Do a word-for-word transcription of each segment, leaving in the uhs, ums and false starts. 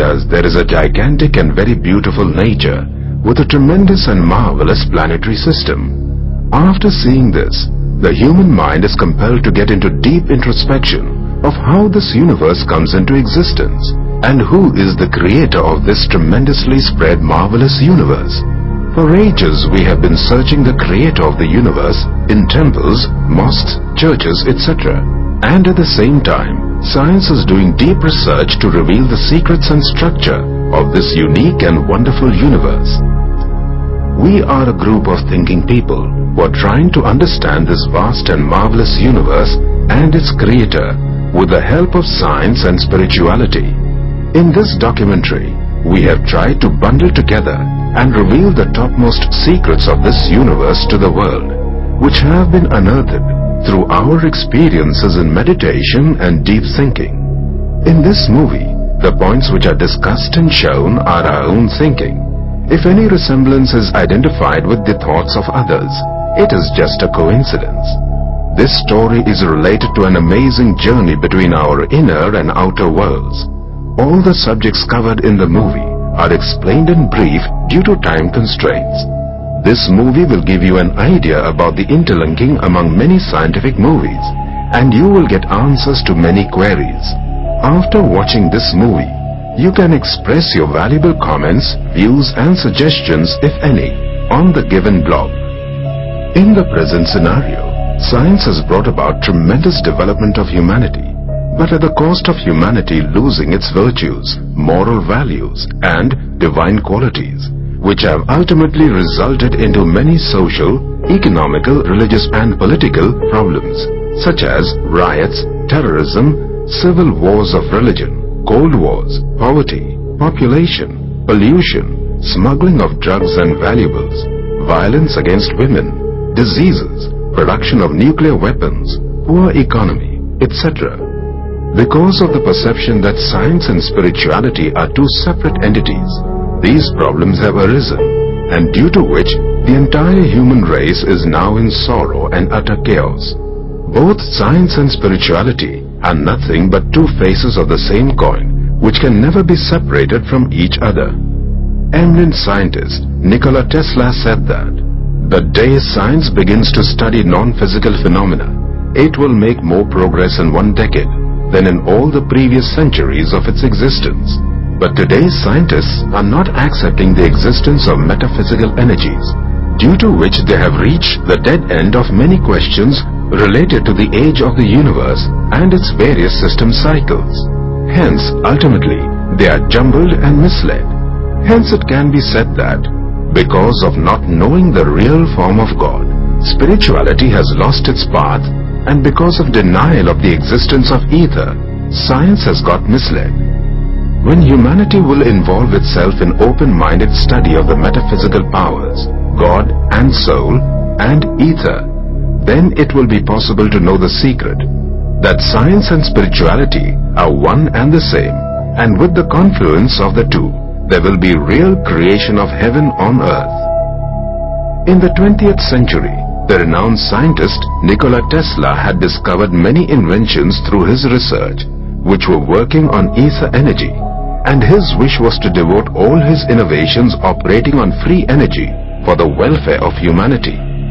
us there is a gigantic and very beautiful nature with a tremendous and marvelous planetary system. After seeing this, the human mind is compelled to get into deep introspection of how this universe comes into existence and who is the creator of this tremendously spread marvelous universe. For ages we have been searching the creator of the universe in temples, mosques, churches, et cetera. And at the same time, science is doing deep research to reveal the secrets and structure of this unique and wonderful universe. We are a group of thinking people who are trying to understand this vast and marvelous universe and its creator with the help of science and spirituality. In this documentary, we have tried to bundle together and reveal the topmost secrets of this universe to the world, which have been unearthed through our experiences in meditation and deep thinking. In this movie, the points which are discussed and shown are our own thinking. If any resemblance is identified with the thoughts of others, it is just a coincidence. This story is related to an amazing journey between our inner and outer worlds. All the subjects covered in the movie are explained in brief due to time constraints. This movie will give you an idea about the interlinking among many scientific movies, and you will get answers to many queries. After watching this movie, you can express your valuable comments, views and suggestions, if any, on the given blog. In the present scenario, science has brought about tremendous development of humanity, but at the cost of humanity losing its virtues, moral values and divine qualities, which have ultimately resulted into many social, economical, religious and political problems, such as riots, terrorism, civil wars of religion, cold wars, poverty, population, pollution, smuggling of drugs and valuables, violence against women, diseases, production of nuclear weapons, poor economy, et cetera. Because of the perception that science and spirituality are two separate entities, these problems have arisen, and due to which the entire human race is now in sorrow and utter chaos. Both science and spirituality are nothing but two faces of the same coin, which can never be separated from each other. Eminent scientist Nikola Tesla said that the day science begins to study non-physical phenomena, it will make more progress in one decade than in all the previous centuries of its existence. But today's scientists are not accepting the existence of metaphysical energies, due to which they have reached the dead end of many questions related to the age of the universe and its various system cycles. Hence, ultimately, they are jumbled and misled. Hence it can be said that, because of not knowing the real form of God, spirituality has lost its path, and because of denial of the existence of ether, science has got misled. When humanity will involve itself in open-minded study of the metaphysical powers, God and soul, and ether, then it will be possible to know the secret that science and spirituality are one and the same, and with the confluence of the two, there will be real creation of heaven on earth. In the twentieth century, the renowned scientist Nikola Tesla had discovered many inventions through his research, which were working on ether energy, and his wish was to devote all his innovations operating on free energy for the welfare of humanity.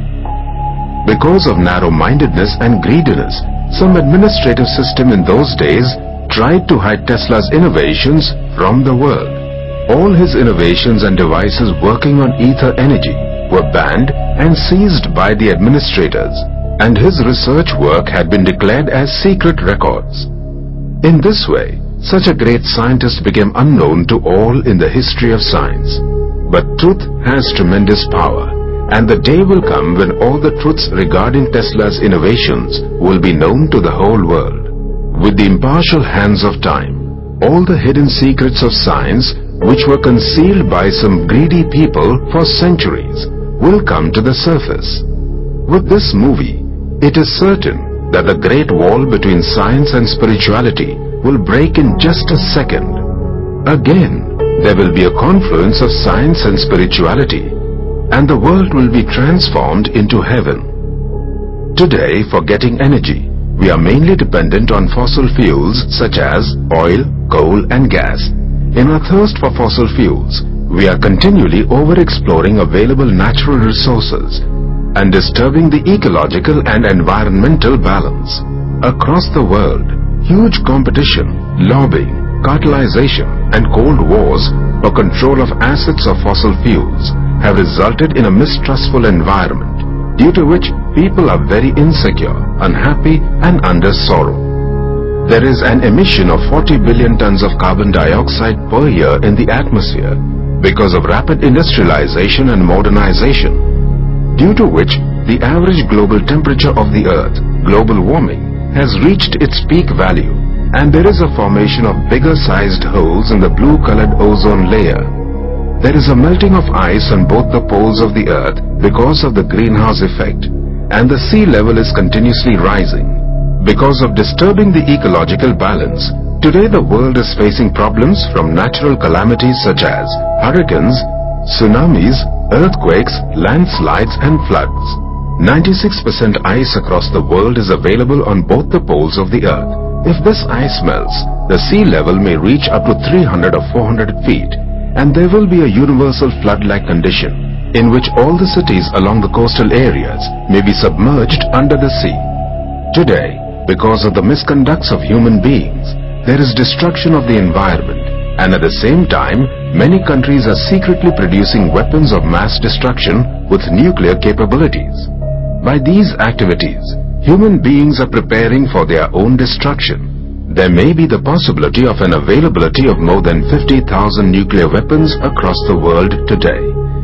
Because of narrow-mindedness and greediness, some administrative system in those days tried to hide Tesla's innovations from the world. All his innovations and devices working on ether energy were banned and seized by the administrators, and his research work had been declared as secret records. In this way, such a great scientist became unknown to all in the history of science. But truth has tremendous power, and the day will come when all the truths regarding Tesla's innovations will be known to the whole world. With the impartial hands of time, all the hidden secrets of science, which were concealed by some greedy people for centuries, will come to the surface. With this movie, it is certain that the great wall between science and spirituality will break in just a second. Again, there will be a confluence of science and spirituality, and the world will be transformed into heaven. Today, for getting energy, we are mainly dependent on fossil fuels such as oil, coal and gas. In our thirst for fossil fuels, we are continually over-exploring available natural resources and disturbing the ecological and environmental balance. Across the world, huge competition, lobbying, cartelization, and cold wars for control of assets of fossil fuels have resulted in a mistrustful environment, due to which people are very insecure, unhappy, and under sorrow. There is an emission of forty billion tons of carbon dioxide per year in the atmosphere because of rapid industrialization and modernization, due to which the average global temperature of the Earth, global warming, has reached its peak value, and there is a formation of bigger-sized holes in the blue-colored ozone layer. There is a melting of ice on both the poles of the Earth because of the greenhouse effect, and the sea level is continuously rising. Because of disturbing the ecological balance, today the world is facing problems from natural calamities such as hurricanes, tsunamis, earthquakes, landslides, and floods. ninety-six percent ice across the world is available on both the poles of the Earth. If this ice melts, the sea level may reach up to three hundred or four hundred feet, and there will be a universal flood-like condition, in which all the cities along the coastal areas may be submerged under the sea. Today, because of the misconducts of human beings, there is destruction of the environment, and at the same time, many countries are secretly producing weapons of mass destruction with nuclear capabilities. By these activities, human beings are preparing for their own destruction. There may be the possibility of an availability of more than fifty thousand nuclear weapons across the world today.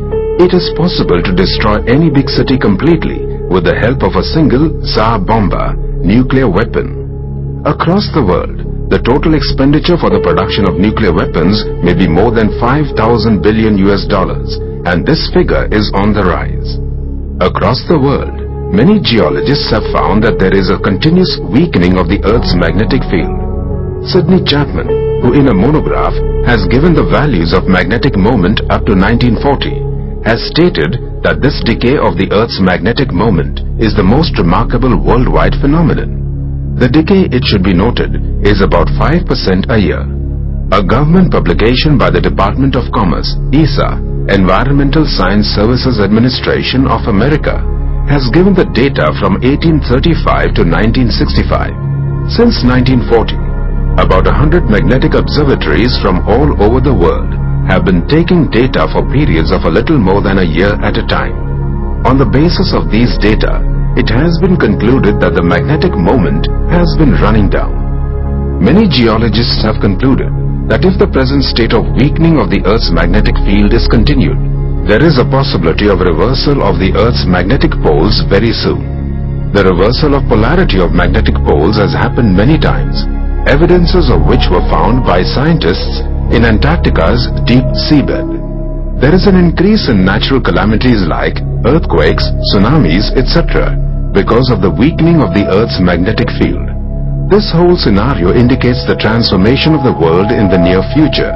It is possible to destroy any big city completely with the help of a single Tsar Bomba nuclear weapon. Across the world, the total expenditure for the production of nuclear weapons may be more than five thousand billion U S dollars, and this figure is on the rise. Across the world, many geologists have found that there is a continuous weakening of the Earth's magnetic field. Sidney Chapman, who in a monograph has given the values of magnetic moment up to nineteen forty, has stated that this decay of the Earth's magnetic moment is the most remarkable worldwide phenomenon. The decay, it should be noted, is about five percent a year. A government publication by the Department of Commerce, E S A, Environmental Science Services Administration of America, has given the data from eighteen thirty-five to nineteen sixty-five. Since nineteen forty, about one hundred magnetic observatories from all over the world have been taking data for periods of a little more than a year at a time. On the basis of these data, it has been concluded that the magnetic moment has been running down. Many geologists have concluded that if the present state of weakening of the Earth's magnetic field is continued, there is a possibility of reversal of the Earth's magnetic poles very soon. The reversal of polarity of magnetic poles has happened many times, evidences of which were found by scientists in Antarctica's deep seabed. There is an increase in natural calamities like earthquakes, tsunamis, et cetera because of the weakening of the Earth's magnetic field. This whole scenario indicates the transformation of the world in the near future.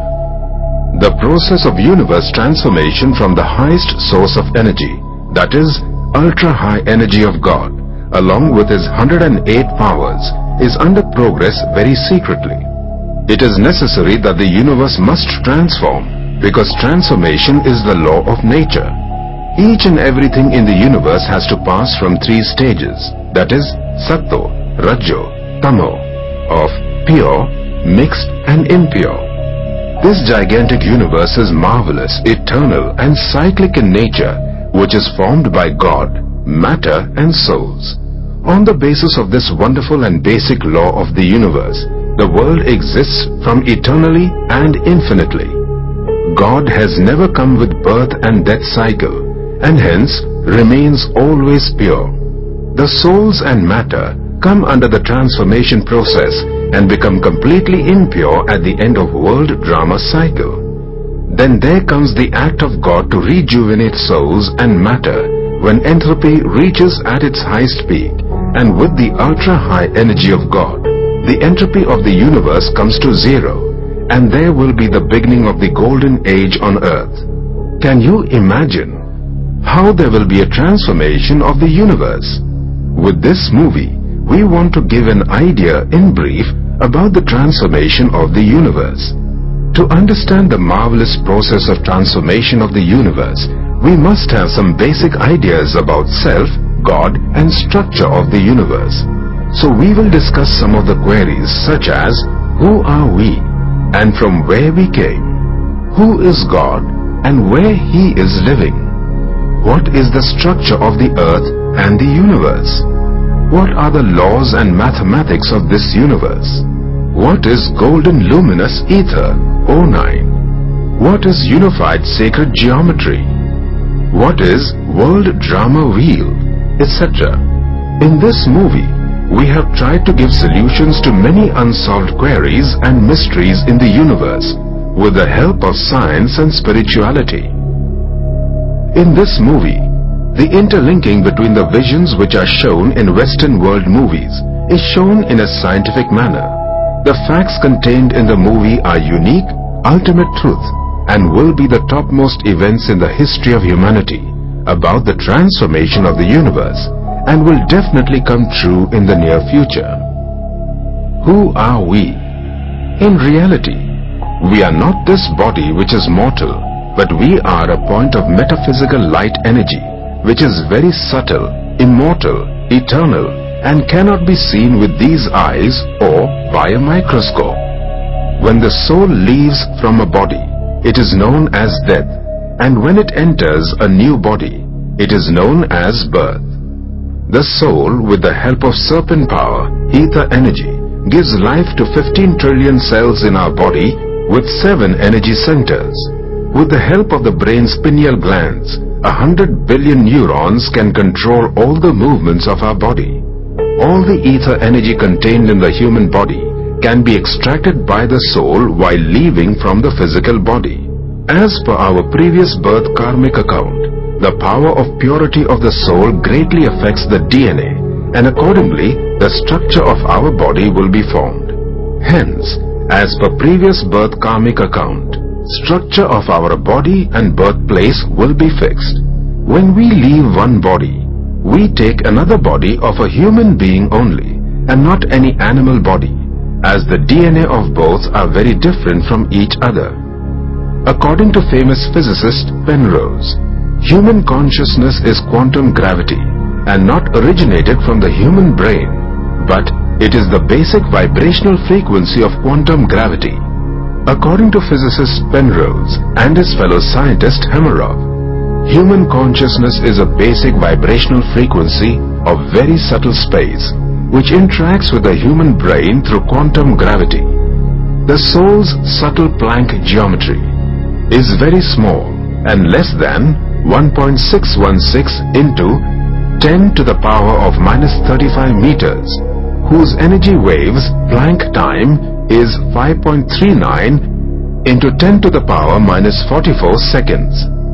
The process of universe transformation from the highest source of energy, that is, ultra-high energy of God, along with His one hundred eight powers, is under progress very secretly. It is necessary that the universe must transform, because transformation is the law of nature. Each and everything in the universe has to pass from three stages, that is, Satto, Rajo, Tamo, of pure, mixed and impure. This gigantic universe is marvelous, eternal and cyclic in nature, which is formed by God, matter and souls. On the basis of this wonderful and basic law of the universe, the world exists from eternally and infinitely. God has never come with birth and death cycle, and hence remains always pure. The souls and matter come under the transformation process and become completely impure at the end of world drama cycle. Then there comes the act of God to rejuvenate souls and matter when entropy reaches at its highest peak, and with the ultra-high energy of God, the entropy of the universe comes to zero, and there will be the beginning of the golden age on earth. Can you imagine how there will be a transformation of the universe? With this movie, we want to give an idea in brief about the transformation of the universe. To understand the marvelous process of transformation of the universe, we must have some basic ideas about self, God, and structure of the universe. So we will discuss some of the queries such as, who are we and from where we came? Who is God and where He is living? What is the structure of the earth and the universe? What are the laws and mathematics of this universe? What is golden luminous ether, O nine? What is unified sacred geometry? What is world drama wheel, et cetera. In this movie, we have tried to give solutions to many unsolved queries and mysteries in the universe with the help of science and spirituality. In this movie, the interlinking between the visions which are shown in Western world movies is shown in a scientific manner. The facts contained in the movie are unique, ultimate truth, and will be the topmost events in the history of humanity about the transformation of the universe, and will definitely come true in the near future. Who are we? In reality, we are not this body which is mortal, but we are a point of metaphysical light energy, which is very subtle, immortal, eternal, and cannot be seen with these eyes or by a microscope. When the soul leaves from a body, it is known as death, and when it enters a new body, it is known as birth. The soul, with the help of serpent power, ether energy, gives life to fifteen trillion cells in our body with seven energy centers. With the help of the brain's pineal glands, a hundred billion neurons can control all the movements of our body. All the ether energy contained in the human body can be extracted by the soul while leaving from the physical body. As per our previous birth karmic account, the power of purity of the soul greatly affects the D N A, and accordingly, the structure of our body will be formed. Hence, as per previous birth karmic account, structure of our body and birthplace will be fixed. When we leave one body, we take another body of a human being only, and not any animal body, as the D N A of both are very different from each other. According to famous physicist Penrose, human consciousness is quantum gravity and not originated from the human brain, but it is the basic vibrational frequency of quantum gravity. According to physicist Penrose and his fellow scientist Hameroff, human consciousness is a basic vibrational frequency of very subtle space which interacts with the human brain through quantum gravity. The soul's subtle Planck geometry is very small and less than one point six one six into ten to the power of minus thirty-five meters, whose energy waves Planck time is five point three nine into ten to the power minus forty-four seconds.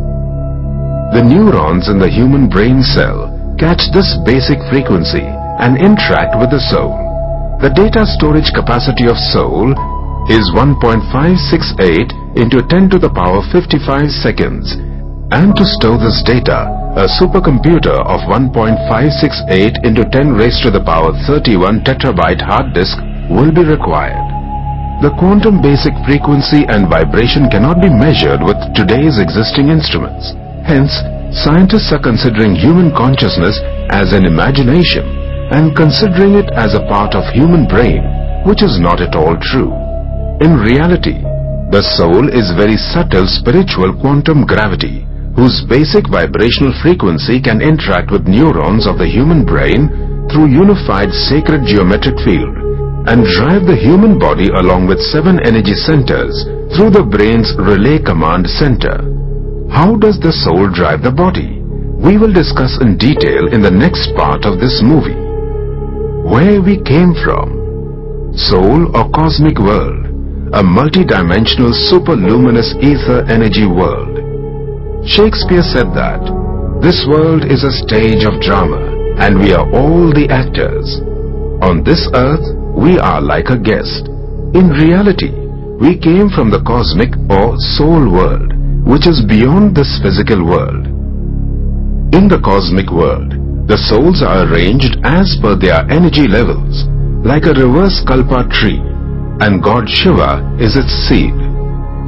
The neurons in the human brain cell catch this basic frequency and interact with the soul. The data storage capacity of soul is one point five six eight into ten to the power fifty-five seconds. And to store this data, a supercomputer of one point five six eight into ten raised to the power thirty-one tetrabyte hard disk will be required. The quantum basic frequency and vibration cannot be measured with today's existing instruments. Hence, scientists are considering human consciousness as an imagination and considering it as a part of human brain, which is not at all true. In reality, the soul is very subtle spiritual quantum gravity, whose basic vibrational frequency can interact with neurons of the human brain through unified sacred geometric field and drive the human body along with seven energy centers through the brain's relay command center. How does the soul drive the body? We will discuss in detail in the next part of this movie. Where we came from. Soul or cosmic world, a multi-dimensional superluminous ether energy world. Shakespeare said that, "This world is a stage of drama, and we are all the actors. On this earth, we are like a guest. In reality, we came from the cosmic or soul world, which is beyond this physical world. In the cosmic world, the souls are arranged as per their energy levels, like a reverse kalpa tree, and God Shiva is its seed.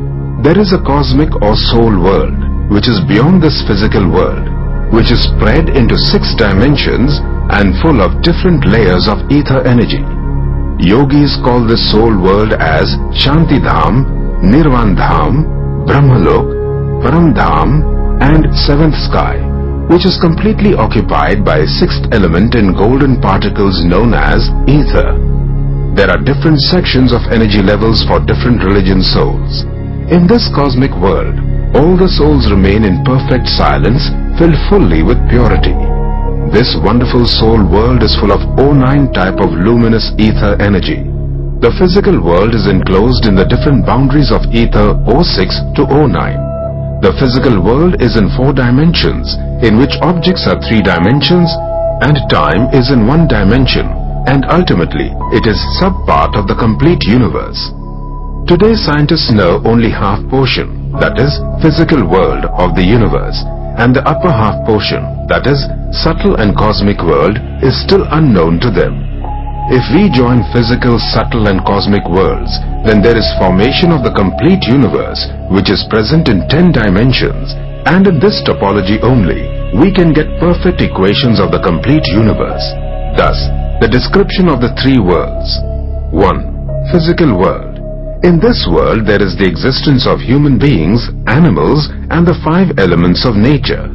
There is a cosmic or soul world which is beyond this physical world, which is spread into six dimensions and full of different layers of ether energy. Yogis call this soul world as Shanti Dham, Nirvan Dham, Brahmalok, Param Dham and seventh sky, which is completely occupied by a sixth element in golden particles known as ether. There are different sections of energy levels for different religion souls. In this cosmic world, all the souls remain in perfect silence, filled fully with purity. This wonderful soul world is full of O nine type of luminous ether energy. The physical world is enclosed in the different boundaries of ether O six to O nine. The physical world is in four dimensions, in which objects are three dimensions and time is in one dimension, and ultimately it is sub-part of the complete universe. Today scientists know only half portion, that is, physical world of the universe, and the upper half portion, that is, subtle and cosmic world, is still unknown to them. If we join physical, subtle and cosmic worlds, then there is formation of the complete universe, which is present in ten dimensions, and in this topology only, we can get perfect equations of the complete universe. Thus, the description of the three worlds. one. Physical world. In this world, there is the existence of human beings, animals, and the five elements of nature.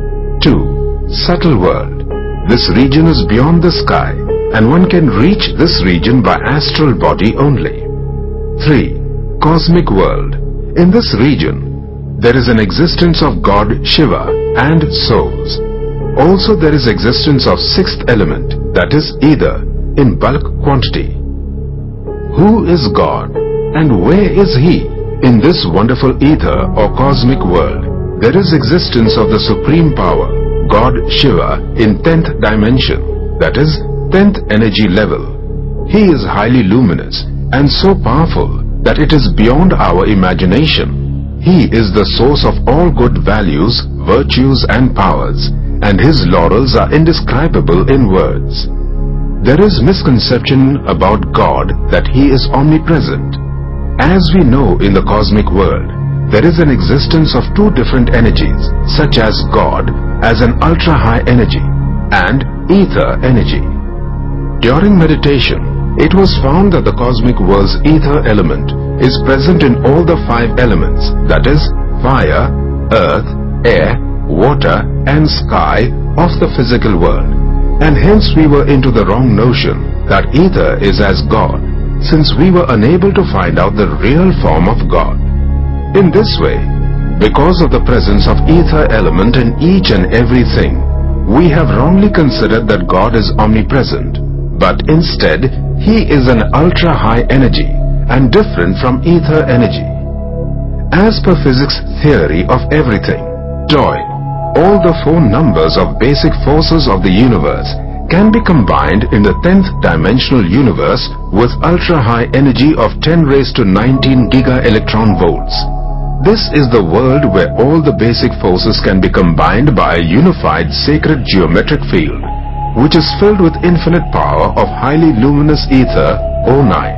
two. Subtle world. This region is beyond the sky, and one can reach this region by astral body only. three. Cosmic world. In this region, there is an existence of God Shiva and souls. Also there is existence of sixth element, that is ether, in bulk quantity. Who is God and where is He? In this wonderful ether or cosmic world, there is existence of the supreme power, God Shiva, in tenth dimension, that is, tenth energy level. He is highly luminous and so powerful that it is beyond our imagination. He is the source of all good values, virtues and powers, and His laurels are indescribable in words. There is misconception about God that He is omnipresent. As we know in the cosmic world, there is an existence of two different energies, such as God as an ultra-high energy and ether energy. During meditation, it was found that the cosmic world's ether element is present in all the five elements, that is, fire, earth, air, water and sky of the physical world, and hence we were into the wrong notion that ether is as God, since we were unable to find out the real form of God. In this way, because of the presence of ether element in each and everything, we have wrongly considered that God is omnipresent, but instead He is an ultra-high energy and different from ether energy. As per physics theory of everything, joy, all the four numbers of basic forces of the universe can be combined in the tenth dimensional universe with ultra-high energy of ten raised to nineteen giga-electron volts. This is the world where all the basic forces can be combined by a unified sacred geometric field, which is filled with infinite power of highly luminous ether O nine.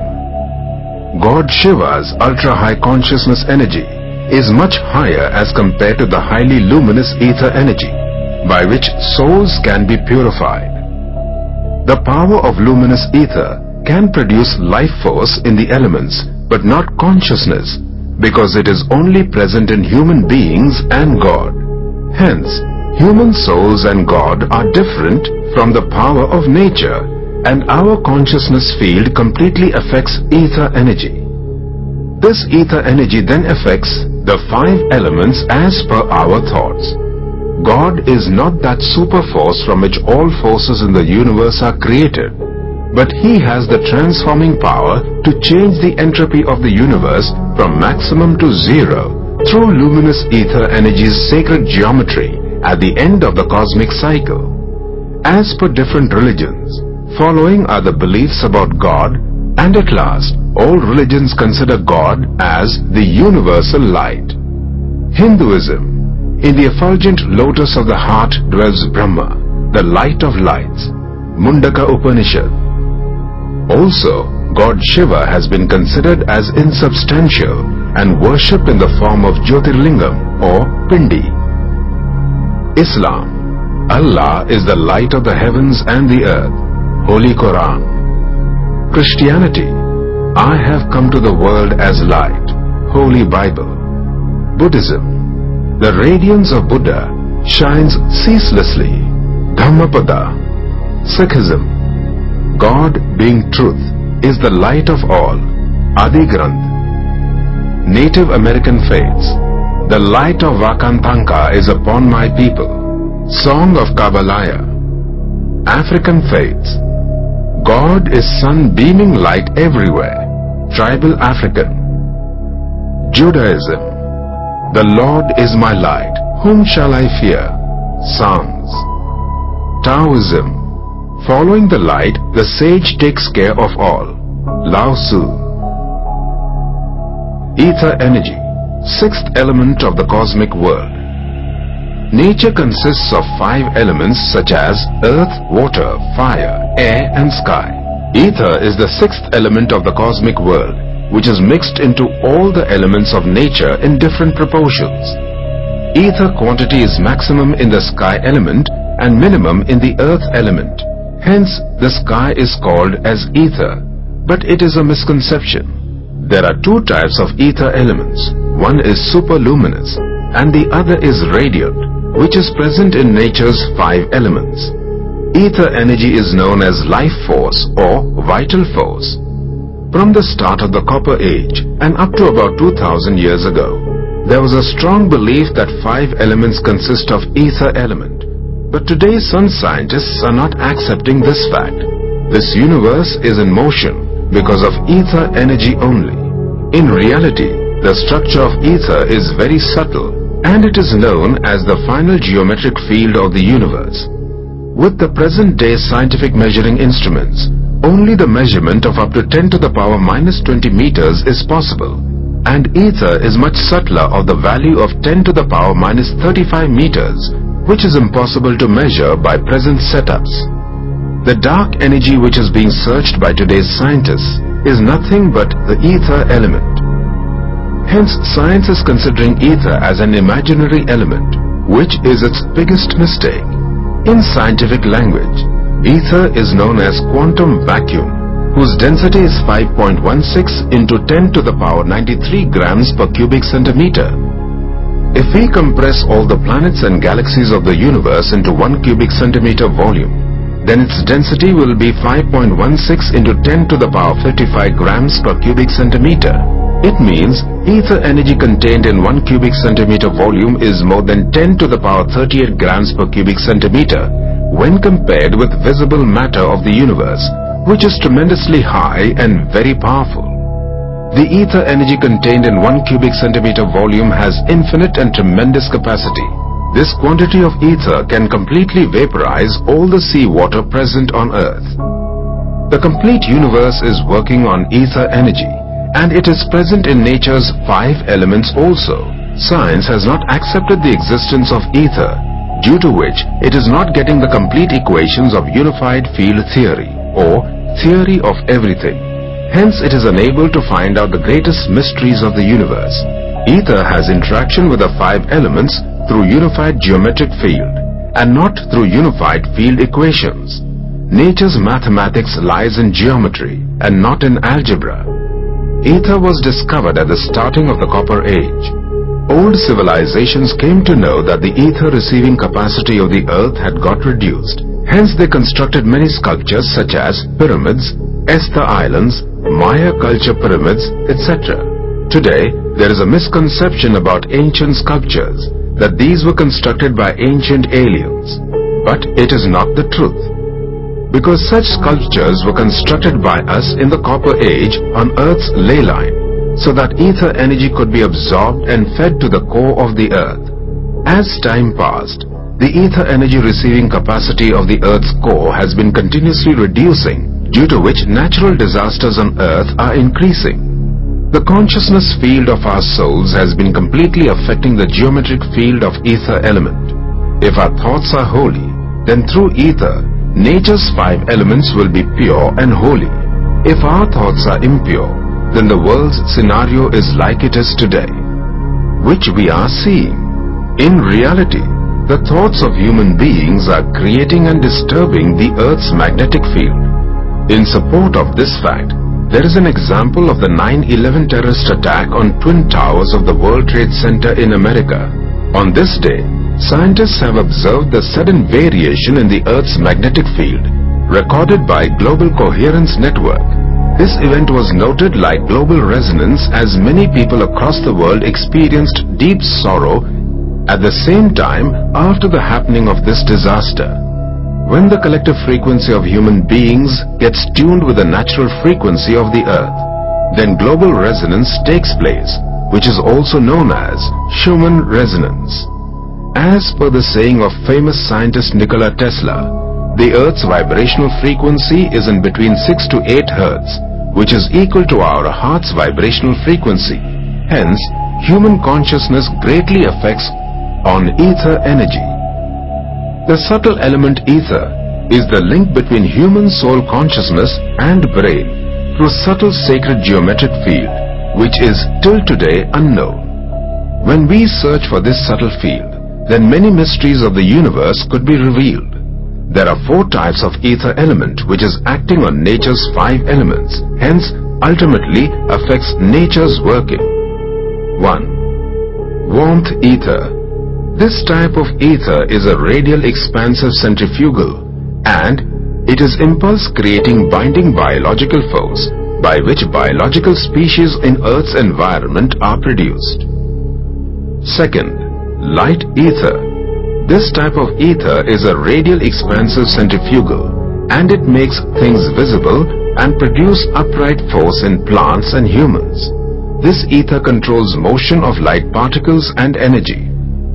God Shiva's ultra-high consciousness energy is much higher as compared to the highly luminous ether energy, by which souls can be purified. The power of luminous ether can produce life force in the elements, but not consciousness, because it is only present in human beings and God. Hence, human souls and God are different from the power of nature, and our consciousness field completely affects ether energy. This ether energy then affects the five elements as per our thoughts. God is not that super force from which all forces in the universe are created, but He has the transforming power to change the entropy of the universe from maximum to zero through luminous ether energy's sacred geometry at the end of the cosmic cycle. As per different religions, following are the beliefs about God, and at last, all religions consider God as the universal light. Hinduism. In the effulgent lotus of the heart dwells Brahma, the light of lights. Mundaka Upanishad. Also, God Shiva has been considered as insubstantial and worshipped in the form of Jyotirlingam or Pindi. Islam. Allah is the light of the heavens and the earth. Holy Quran. Christianity. I have come to the world as light. Holy Bible. Buddhism. The radiance of Buddha shines ceaselessly. Dhammapada. Sikhism. God being truth is the light of all. Adi Granth. Native American faiths. The light of Vakantanka is upon my people. Song of Kabbalaya. African faiths. God is sun beaming light everywhere. Tribal African. Judaism. The Lord is my light. Whom shall I fear? Psalms. Taoism. Following the light, the sage takes care of all. Lao Tzu. Ether energy. Sixth element of the cosmic world. Nature consists of five elements such as earth, water, fire, air and sky. Ether is the sixth element of the cosmic world, which is mixed into all the elements of nature in different proportions. Ether quantity is maximum in the sky element and minimum in the earth element. Hence, the sky is called as ether, but it is a misconception. There are two types of ether elements. One is superluminous and the other is radiant, which is present in nature's five elements. Ether energy is known as life force or vital force. From the start of the Copper Age and up to about two thousand years ago, there was a strong belief that five elements consist of ether element. But today's sun scientists are not accepting this fact. This universe is in motion because of ether energy only. In reality, the structure of ether is very subtle and it is known as the final geometric field of the universe. With the present day scientific measuring instruments, only the measurement of up to ten to the power minus twenty meters is possible, and ether is much subtler of the value of ten to the power minus thirty-five meters, which is impossible to measure by present setups. The dark energy which is being searched by today's scientists is nothing but the ether element. Hence, science is considering ether as an imaginary element, which is its biggest mistake. In scientific language, ether is known as quantum vacuum, whose density is five point one six into ten to the power ninety-three grams per cubic centimeter. If we compress all the planets and galaxies of the universe into one cubic centimeter volume, then its density will be five point one six into ten to the power fifty-five grams per cubic centimeter. It means ether energy contained in one cubic centimeter volume is more than ten to the power thirty-eight grams per cubic centimeter when compared with visible matter of the universe, which is tremendously high and very powerful. The ether energy contained in one cubic centimeter volume has infinite and tremendous capacity. This quantity of ether can completely vaporize all the sea water present on Earth. The complete universe is working on ether energy, and it is present in nature's five elements also. Science has not accepted the existence of ether, due to which it is not getting the complete equations of unified field theory, or theory of everything. Hence, it is unable to find out the greatest mysteries of the universe. Ether has interaction with the five elements through unified geometric field, and not through unified field equations. Nature's mathematics lies in geometry, and not in algebra. Ether was discovered at the starting of the Copper Age. Old civilizations came to know that the ether receiving capacity of the earth had got reduced. Hence they constructed many sculptures such as pyramids, Esther Islands, Maya culture pyramids, et cetera. Today, there is a misconception about ancient sculptures, that these were constructed by ancient aliens. But it is not the truth. Because such sculptures were constructed by us in the Copper Age on Earth's ley line, so that ether energy could be absorbed and fed to the core of the Earth. As time passed, the ether energy receiving capacity of the Earth's core has been continuously reducing, due to which natural disasters on Earth are increasing. The consciousness field of our souls has been completely affecting the geometric field of ether element. If our thoughts are holy, then through ether, nature's five elements will be pure and holy. If our thoughts are impure, then the world's scenario is like it is today, which we are seeing. In reality, the thoughts of human beings are creating and disturbing the Earth's magnetic field. In support of this fact, there is an example of the nine eleven terrorist attack on Twin Towers of the World Trade Center in America. On this day, scientists have observed the sudden variation in the Earth's magnetic field, recorded by Global Coherence Network. This event was noted like global resonance as many people across the world experienced deep sorrow at the same time after the happening of this disaster. When the collective frequency of human beings gets tuned with the natural frequency of the Earth, then global resonance takes place, which is also known as Schumann resonance. As per the saying of famous scientist Nikola Tesla, the Earth's vibrational frequency is in between six to eight hertz, which is equal to our heart's vibrational frequency. Hence, human consciousness greatly affects on ether energy. The subtle element ether is the link between human soul consciousness and brain through subtle sacred geometric field, which is till today unknown. When we search for this subtle field, then many mysteries of the universe could be revealed. There are four types of ether element which is acting on nature's five elements, hence ultimately affects nature's working. one. Warmth ether. This type of ether is a radial expansive centrifugal, and it is impulse creating binding biological force by which biological species in Earth's environment are produced. Second, light ether. This type of ether is a radial expansive centrifugal, and it makes things visible and produce upright force in plants and humans. This ether controls motion of light particles and energy.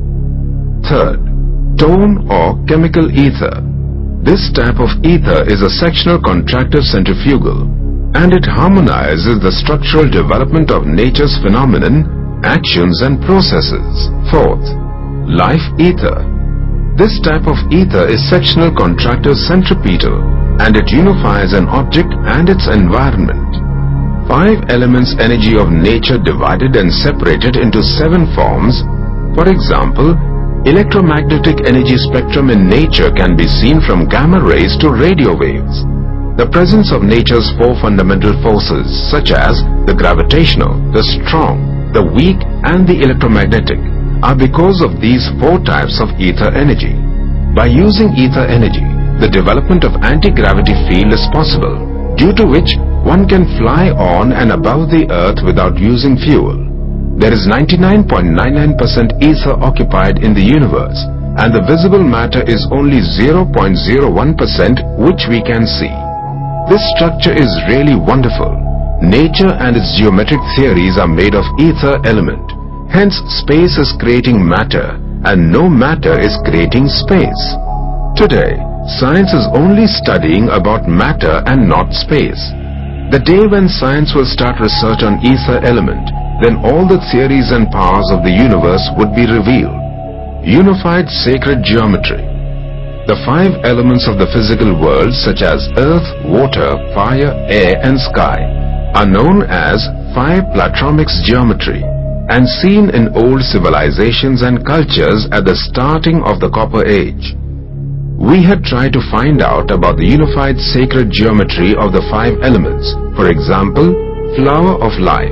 Third, tone or chemical ether. This type of ether is a sectional contractive centrifugal, and it harmonizes the structural development of nature's phenomenon, actions and processes. Fourth, life ether. This type of ether is sectional contractive centripetal, and it unifies an object and its environment. Five elements energy of nature divided and separated into seven forms. For example, electromagnetic energy spectrum in nature can be seen from gamma rays to radio waves. The presence of nature's four fundamental forces such as the gravitational, the strong, the weak and the electromagnetic are because of these four types of ether energy. By using ether energy, the development of anti-gravity field is possible, due to which one can fly on and above the earth without using fuel. There is ninety-nine point nine nine percent ether occupied in the universe, and the visible matter is only zero point zero one percent which we can see. This structure is really wonderful. Nature and its geometric theories are made of ether element. Hence, space is creating matter, and no matter is creating space. Today, science is only studying about matter and not space. The day when science will start research on ether element, then all the theories and powers of the universe would be revealed. Unified sacred geometry. The five elements of the physical world such as earth, water, fire, air and sky are known as five Platromics geometry, and seen in old civilizations and cultures at the starting of the Copper Age. We had tried to find out about the unified sacred geometry of the five elements. For example, flower of life,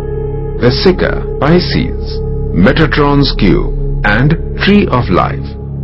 Vesica, Pisces, Metatron's cube, and tree of life.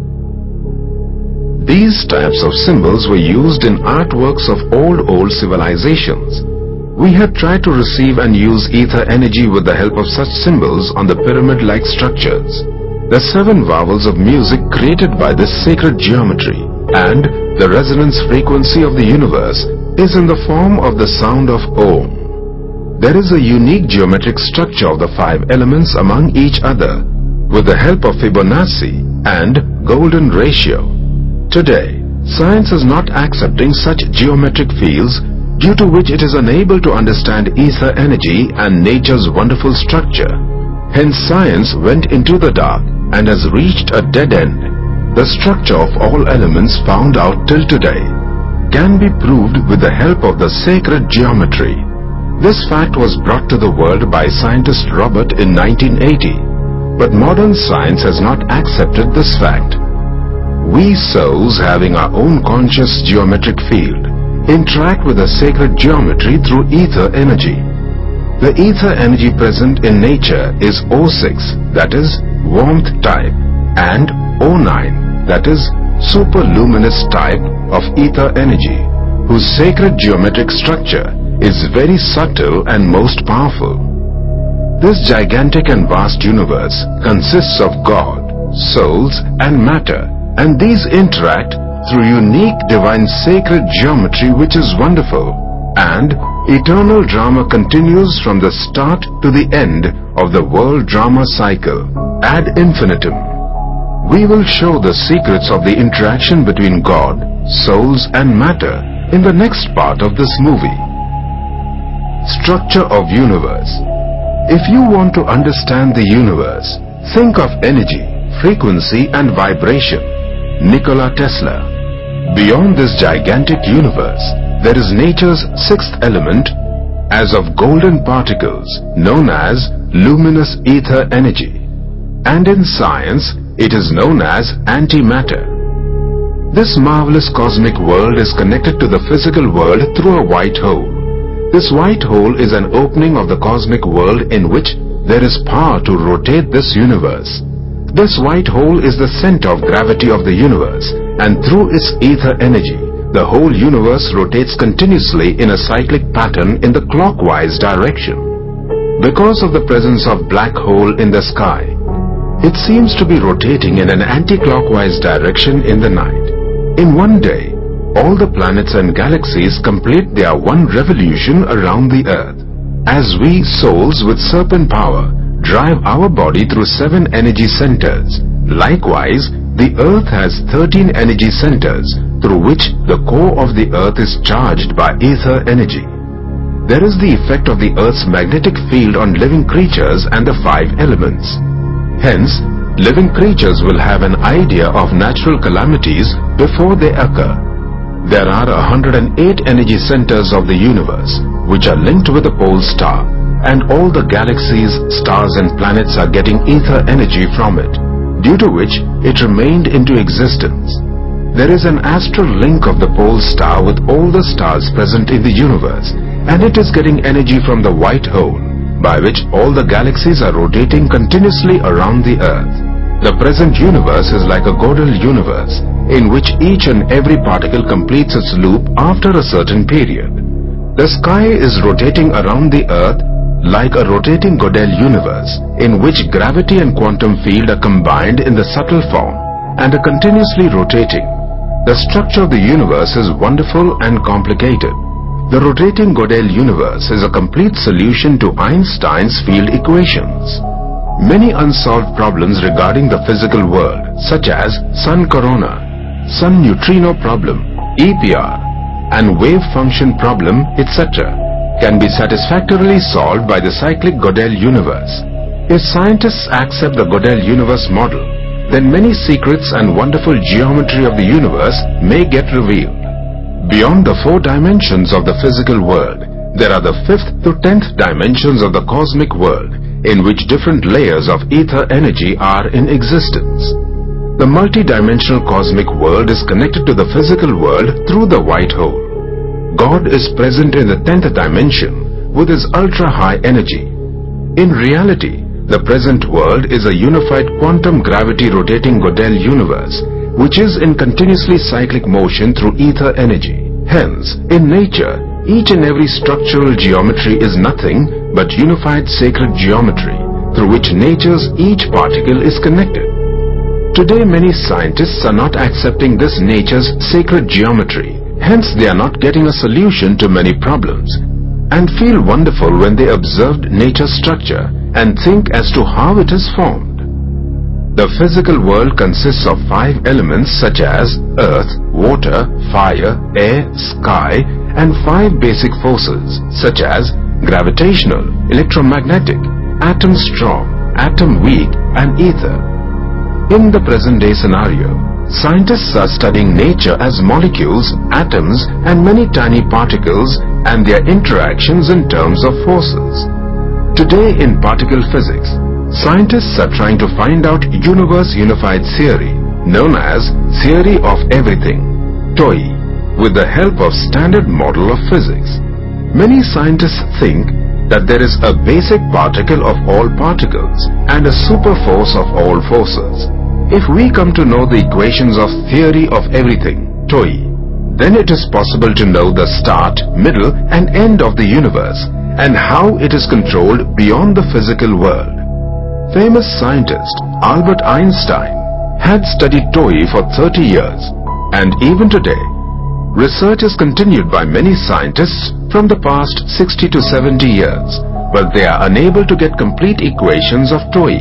These types of symbols were used in artworks of old old civilizations. We had tried to receive and use ether energy with the help of such symbols on the pyramid-like structures. The seven vowels of music created by this sacred geometry and the resonance frequency of the universe is in the form of the sound of Om. There is a unique geometric structure of the five elements among each other with the help of Fibonacci and golden ratio. Today, science is not accepting such geometric fields, due to which it is unable to understand ether energy and nature's wonderful structure. Hence science went into the dark and has reached a dead end. The structure of all elements found out till today can be proved with the help of the sacred geometry. This fact was brought to the world by scientist Robert in nineteen eighty, but modern science has not accepted this fact. We souls, having our own conscious geometric field, interact with the sacred geometry through ether energy. The ether energy present in nature is O six, that is warmth type, and O nine, that is superluminous type of ether energy, whose sacred geometric structure is very subtle and most powerful. This gigantic and vast universe consists of God, souls and matter, and these interact through unique divine sacred geometry which is wonderful, and eternal drama continues from the start to the end of the world drama cycle, ad infinitum. We will show the secrets of the interaction between God, souls and matter in the next part of this movie. Structure of universe. If you want to understand the universe, think of energy, frequency and vibration. Nikola Tesla. Beyond this gigantic universe, there is nature's sixth element, as of golden particles, known as luminous ether energy. And in science, it is known as antimatter. This marvelous cosmic world is connected to the physical world through a white hole. This white hole is an opening of the cosmic world in which there is power to rotate this universe. This white hole is the center of gravity of the universe, and through its ether energy, the whole universe rotates continuously in a cyclic pattern in the clockwise direction. Because of the presence of black hole in the sky, it seems to be rotating in an anti-clockwise direction in the night. In one day, all the planets and galaxies complete their one revolution around the earth. As we souls with serpent power drive our body through seven energy centers, likewise, the earth has thirteen energy centers through which the core of the earth is charged by ether energy. There is the effect of the earth's magnetic field on living creatures and the five elements. Hence, living creatures will have an idea of natural calamities before they occur. There are one hundred eight energy centers of the universe which are linked with the pole star, and all the galaxies, stars and planets are getting ether energy from it, due to which it remained into existence. There is an astral link of the pole star with all the stars present in the universe, and it is getting energy from the white hole, by which all the galaxies are rotating continuously around the earth. The present universe is like a Gödel universe, in which each and every particle completes its loop after a certain period. The sky is rotating around the earth like a rotating Gödel universe, in which gravity and quantum field are combined in the subtle form and are continuously rotating. The structure of the universe is wonderful and complicated. The rotating Gödel universe is a complete solution to Einstein's field equations. Many unsolved problems regarding the physical world, such as sun corona, sun neutrino problem, E P R, and wave function problem, et cetera, can be satisfactorily solved by the cyclic Gödel universe. If scientists accept the Gödel universe model, then many secrets and wonderful geometry of the universe may get revealed. Beyond the four dimensions of the physical world, there are the fifth to tenth dimensions of the cosmic world, in which different layers of ether energy are in existence. The multi-dimensional cosmic world is connected to the physical world through the white hole. God is present in the tenth dimension with his ultra-high energy. In reality, the present world is a unified quantum gravity rotating Gödel universe, which is in continuously cyclic motion through ether energy. Hence, in nature, each and every structural geometry is nothing but unified sacred geometry, through which nature's each particle is connected. Today many scientists are not accepting this nature's sacred geometry. Hence they are not getting a solution to many problems, and feel wonderful when they observed nature's structure and think as to how it is formed. The physical world consists of five elements such as earth, water, fire, air, sky, and five basic forces such as gravitational, electromagnetic, atom strong, atom weak, and ether. In the present day scenario, Scientists are studying nature as molecules, atoms, and many tiny particles and their interactions in terms of forces. Today in particle physics, scientists are trying to find out universe unified theory known as theory of everything, T O E, with the help of standard model of physics. Many scientists think that there is a basic particle of all particles and a super force of all forces. If we come to know the equations of theory of everything, T O E, then it is possible to know the start, middle and end of the universe and how it is controlled beyond the physical world. Famous scientist Albert Einstein had studied T O E for thirty years, and even today, research is continued by many scientists from the past sixty to seventy years, but they are unable to get complete equations of T O E.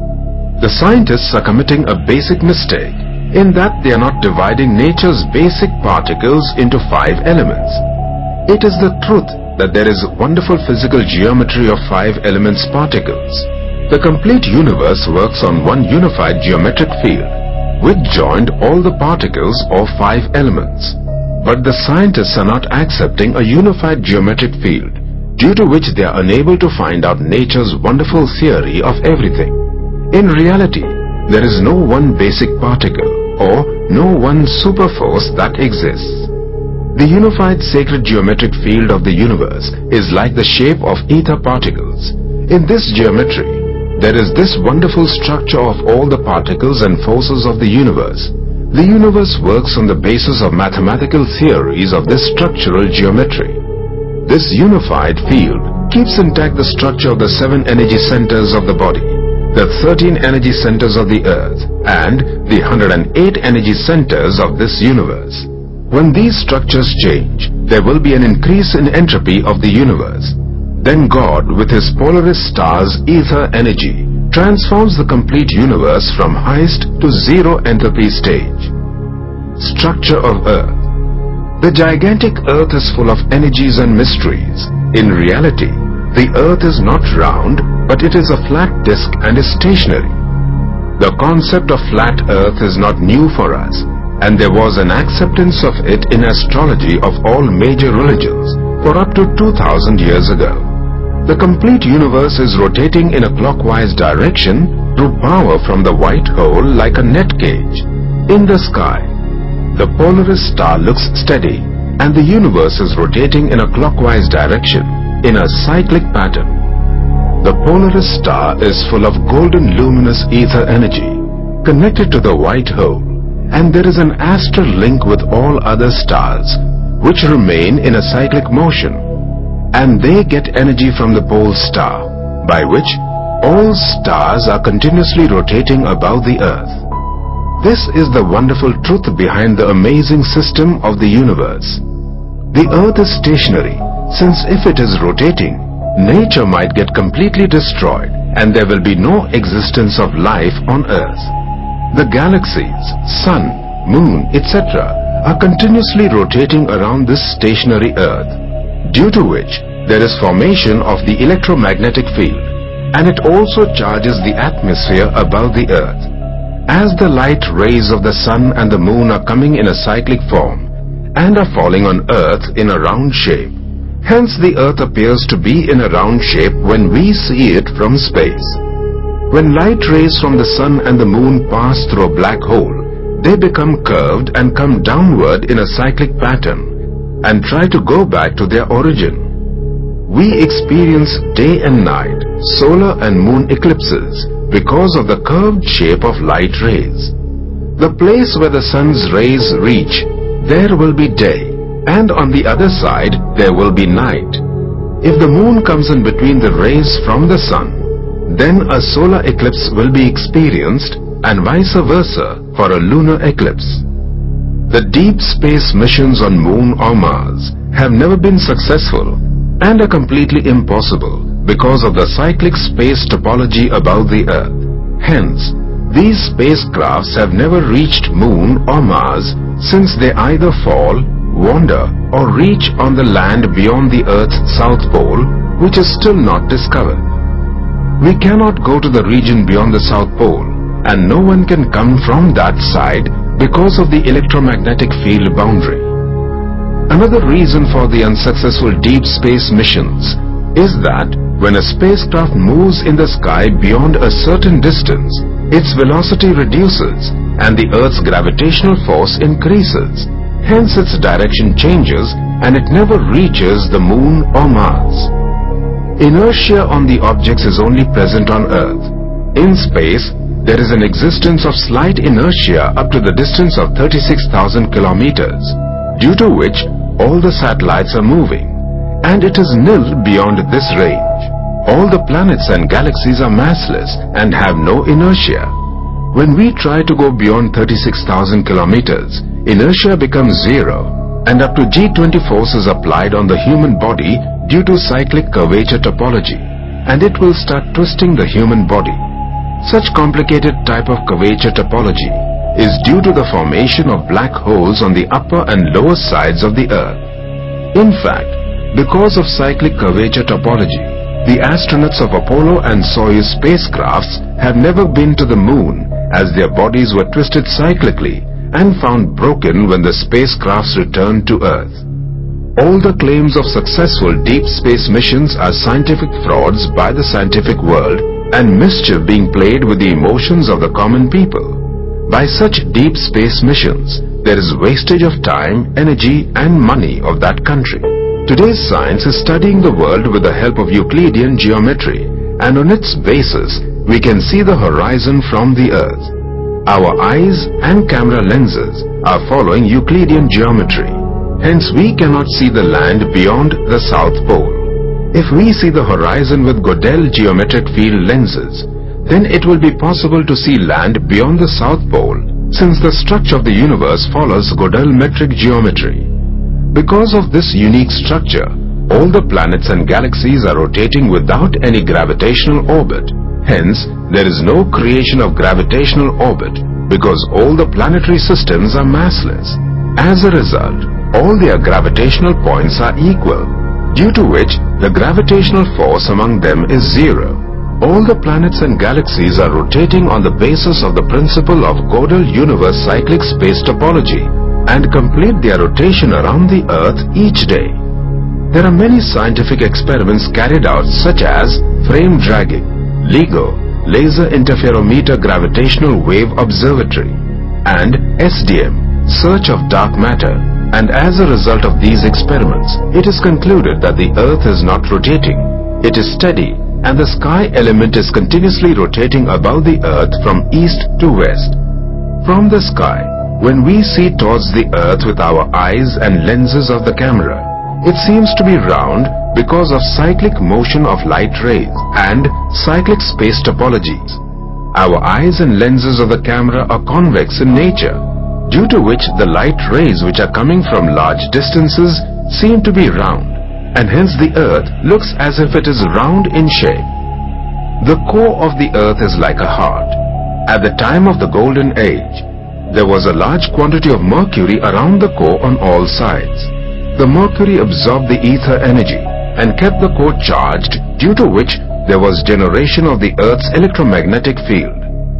The scientists are committing a basic mistake in that they are not dividing nature's basic particles into five elements. It is the truth that there is wonderful physical geometry of five elements particles. The complete universe works on one unified geometric field, which joined all the particles of five elements. But the scientists are not accepting a unified geometric field, due to which they are unable to find out nature's wonderful theory of everything. In reality, there is no one basic particle or no one super force that exists. The unified sacred geometric field of the universe is like the shape of ether particles. In this geometry, there is this wonderful structure of all the particles and forces of the universe. The universe works on the basis of mathematical theories of this structural geometry. This unified field keeps intact the structure of the seven energy centers of the body, the thirteen energy centers of the earth, and the one hundred eight energy centers of this universe. When these structures change, there will be an increase in entropy of the universe. Then God, with his Polaris star's ether energy, transforms the complete universe from highest to zero entropy stage. Structure of Earth. The gigantic Earth is full of energies and mysteries. In reality, the Earth is not round, but it is a flat disk and is stationary. The concept of flat Earth is not new for us, and there was an acceptance of it in astrology of all major religions for up to two thousand years ago. The complete universe is rotating in a clockwise direction through power from the white hole like a net cage. In the sky, the Polaris star looks steady, and the universe is rotating in a clockwise direction in a cyclic pattern. The Polaris star is full of golden luminous ether energy connected to the white hole, and there is an astral link with all other stars which remain in a cyclic motion, and they get energy from the pole star, by which all stars are continuously rotating above the earth. This is the wonderful truth behind the amazing system of the universe. The earth is stationary, since if it is rotating, nature might get completely destroyed and there will be no existence of life on earth. The galaxies, sun, moon, et cetera are continuously rotating around this stationary earth, due to which there is formation of the electromagnetic field, and it also charges the atmosphere above the earth. As the light rays of the sun and the moon are coming in a cyclic form and are falling on earth in a round shape, hence the earth appears to be in a round shape when we see it from space. When light rays from the sun and the moon pass through a black hole, they become curved and come downward in a cyclic pattern and try to go back to their origin. We experience day and night, solar and moon eclipses because of the curved shape of light rays. The place where the sun's rays reach, there will be day, and on the other side there will be night. If the moon comes in between the rays from the sun, then a solar eclipse will be experienced, and vice versa for a lunar eclipse. The deep space missions on Moon or Mars have never been successful and are completely impossible because of the cyclic space topology above the Earth. Hence, these spacecrafts have never reached Moon or Mars, since they either fall, wander, or reach on the land beyond the Earth's south pole, which is still not discovered. We cannot go to the region beyond the South Pole, and no one can come from that side because of the electromagnetic field boundary. Another reason for the unsuccessful deep space missions is that when a spacecraft moves in the sky beyond a certain distance, its velocity reduces and the Earth's gravitational force increases. Hence its direction changes and it never reaches the Moon or Mars. Inertia on the objects is only present on Earth. In space, there is an existence of slight inertia up to the distance of thirty-six thousand kilometers, due to which all the satellites are moving, and it is nil beyond this range. All the planets and galaxies are massless and have no inertia. When we try to go beyond thirty-six thousand kilometers, inertia becomes zero, and up to G twenty force is applied on the human body due to cyclic curvature topology, and it will start twisting the human body. Such complicated type of curvature topology is due to the formation of black holes on the upper and lower sides of the Earth. In fact, because of cyclic curvature topology, the astronauts of Apollo and Soyuz spacecrafts have never been to the Moon, as their bodies were twisted cyclically and found broken when the spacecrafts returned to Earth. All the claims of successful deep space missions are scientific frauds by the scientific world and mischief being played with the emotions of the common people. By such deep space missions, there is wastage of time, energy and money of that country. Today's science is studying the world with the help of Euclidean geometry, and on its basis, we can see the horizon from the Earth. Our eyes and camera lenses are following Euclidean geometry. Hence, we cannot see the land beyond the South Pole. If we see the horizon with Gödel geometric field lenses, then it will be possible to see land beyond the South Pole, since the structure of the universe follows Gödel metric geometry. Because of this unique structure, all the planets and galaxies are rotating without any gravitational orbit. Hence, there is no creation of gravitational orbit because all the planetary systems are massless. As a result, all their gravitational points are equal, due to which the gravitational force among them is zero. All the planets and galaxies are rotating on the basis of the principle of Gödel universe cyclic space topology and complete their rotation around the Earth each day. There are many scientific experiments carried out such as frame dragging, LIGO, Laser Interferometer Gravitational Wave Observatory, and S D M, Search of Dark Matter, and as a result of these experiments, it is concluded that the Earth is not rotating, it is steady, and the sky element is continuously rotating above the Earth from east to west. From the sky, when we see towards the Earth with our eyes and lenses of the camera, it seems to be round because of cyclic motion of light rays and cyclic space topologies. Our eyes and lenses of the camera are convex in nature, due to which the light rays which are coming from large distances seem to be round, and hence the Earth looks as if it is round in shape. The core of the Earth is like a heart. At the time of the Golden Age, there was a large quantity of mercury around the core on all sides. The mercury absorbed the ether energy and kept the core charged, due to which there was generation of the Earth's electromagnetic field.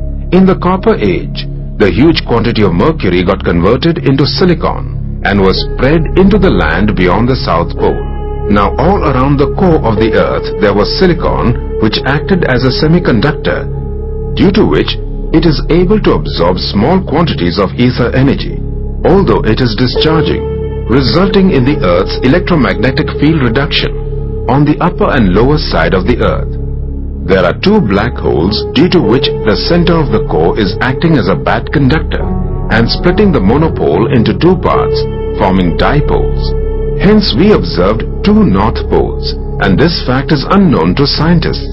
In the Copper Age, the huge quantity of mercury got converted into silicon and was spread into the land beyond the South Pole. Now all around the core of the Earth there was silicon which acted as a semiconductor, due to which it is able to absorb small quantities of ether energy, although it is discharging, resulting in the Earth's electromagnetic field reduction on the upper and lower side of the Earth. There are two black holes, due to which the center of the core is acting as a bad conductor and splitting the monopole into two parts, forming dipoles. Hence we observed two north poles, and this fact is unknown to scientists.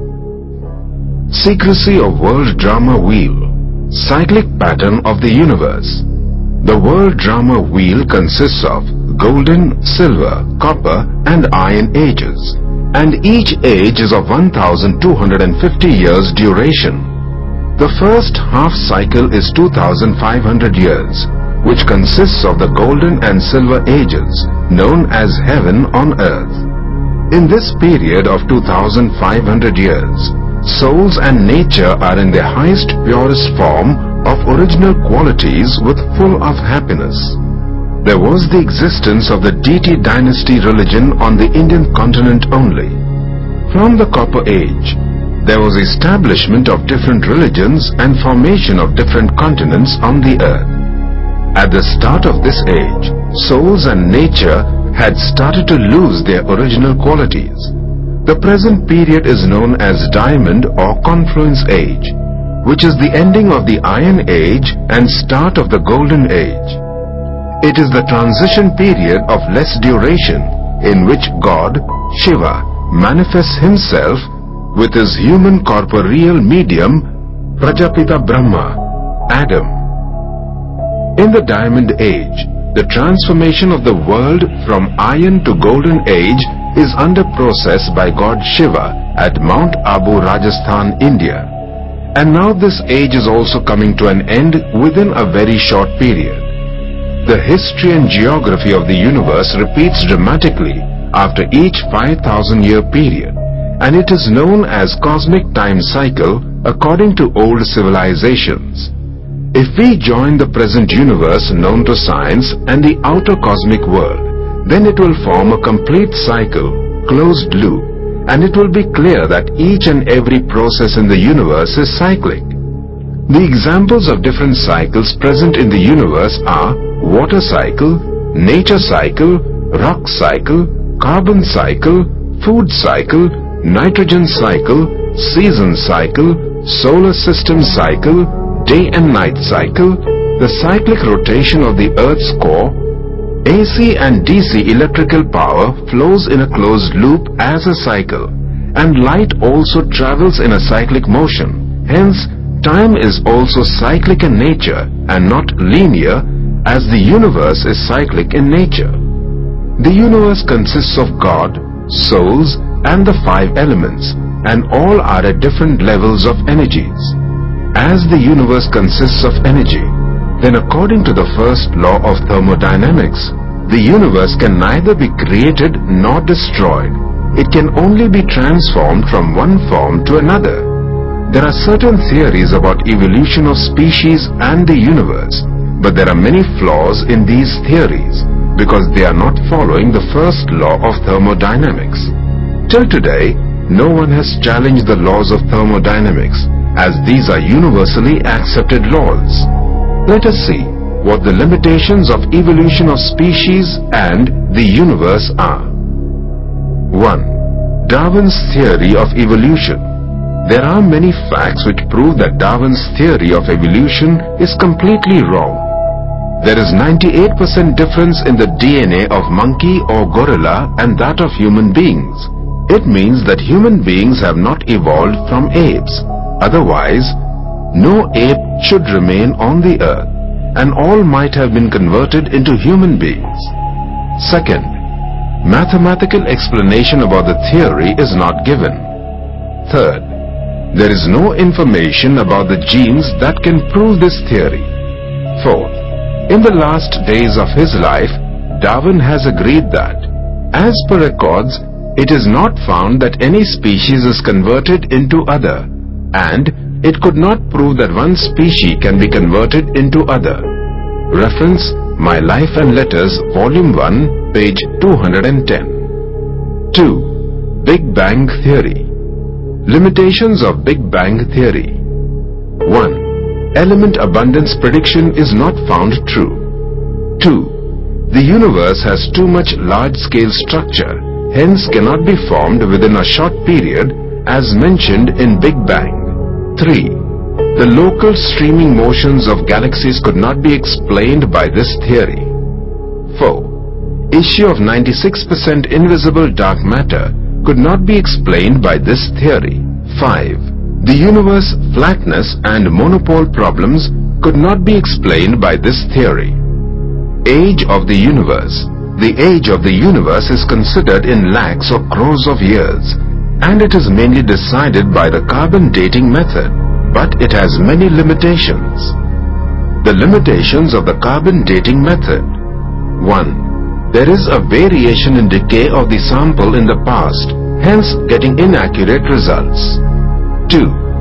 Secrecy of world drama wheel, cyclic pattern of the universe. The world drama wheel consists of golden, silver, copper and iron ages, and each age is of one thousand two hundred fifty years duration. The first half cycle is two thousand five hundred years, which consists of the golden and silver ages, known as heaven on earth. In this period of two thousand five hundred years, souls and nature are in their highest purest form of original qualities with full of happiness. There was the existence of the deity dynasty religion on the Indian continent only. From the Copper Age, there was establishment of different religions and formation of different continents on the earth. At the start of this age, souls and nature had started to lose their original qualities. The present period is known as Diamond or Confluence Age, which is the ending of the Iron Age and start of the Golden Age. It is the transition period of less duration in which God, Shiva, manifests himself with his human corporeal medium, Prajapita Brahma, Adam. In the Diamond Age, the transformation of the world from Iron to Golden Age is under process by God Shiva at Mount Abu, Rajasthan, India. And now this age is also coming to an end within a very short period. The history and geography of the universe repeats dramatically after each five thousand year period, and it is known as cosmic time cycle according to old civilizations. If we join the present universe known to science and the outer cosmic world, then it will form a complete cycle, closed loop, and it will be clear that each and every process in the universe is cyclic. The examples of different cycles present in the universe are water cycle, nature cycle, rock cycle, carbon cycle, food cycle, nitrogen cycle, season cycle, solar system cycle, day and night cycle, the cyclic rotation of the Earth's core. A C and D C electrical power flows in a closed loop as a cycle, and light also travels in a cyclic motion. Hence, time is also cyclic in nature and not linear, as the universe is cyclic in nature. The universe consists of God, souls, and the five elements, and all are at different levels of energies. As the universe consists of energy, then according to the first law of thermodynamics, the universe can neither be created nor destroyed. It can only be transformed from one form to another. There are certain theories about evolution of species and the universe, but there are many flaws in these theories because they are not following the first law of thermodynamics. Till today, no one has challenged the laws of thermodynamics, as these are universally accepted laws. Let us see what the limitations of evolution of species and the universe are. one. Darwin's theory of evolution. There are many facts which prove that Darwin's theory of evolution is completely wrong. There is ninety-eight percent difference in the D N A of monkey or gorilla and that of human beings. It means that human beings have not evolved from apes. Otherwise, no ape should remain on the earth, and all might have been converted into human beings. Second, mathematical explanation about the theory is not given. Third, there is no information about the genes that can prove this theory. Fourth, in the last days of his life, Darwin has agreed that, as per records, it is not found that any species is converted into other, and it could not prove that one species can be converted into other. Reference My Life and Letters, Volume one, page two hundred ten. two. Big Bang Theory. Limitations of Big Bang Theory. one. Element abundance prediction is not found true. two. The universe has too much large-scale structure, hence cannot be formed within a short period as mentioned in Big Bang. three. The local streaming motions of galaxies could not be explained by this theory. four. Issue of ninety-six percent invisible dark matter could not be explained by this theory. five. The universe flatness and monopole problems could not be explained by this theory. Age of the universe. The age of the universe is considered in lakhs or crores of years, and it is mainly decided by the carbon dating method, but it has many limitations. The limitations of the carbon dating method. one. There is a variation in decay of the sample in the past, hence getting inaccurate results. two.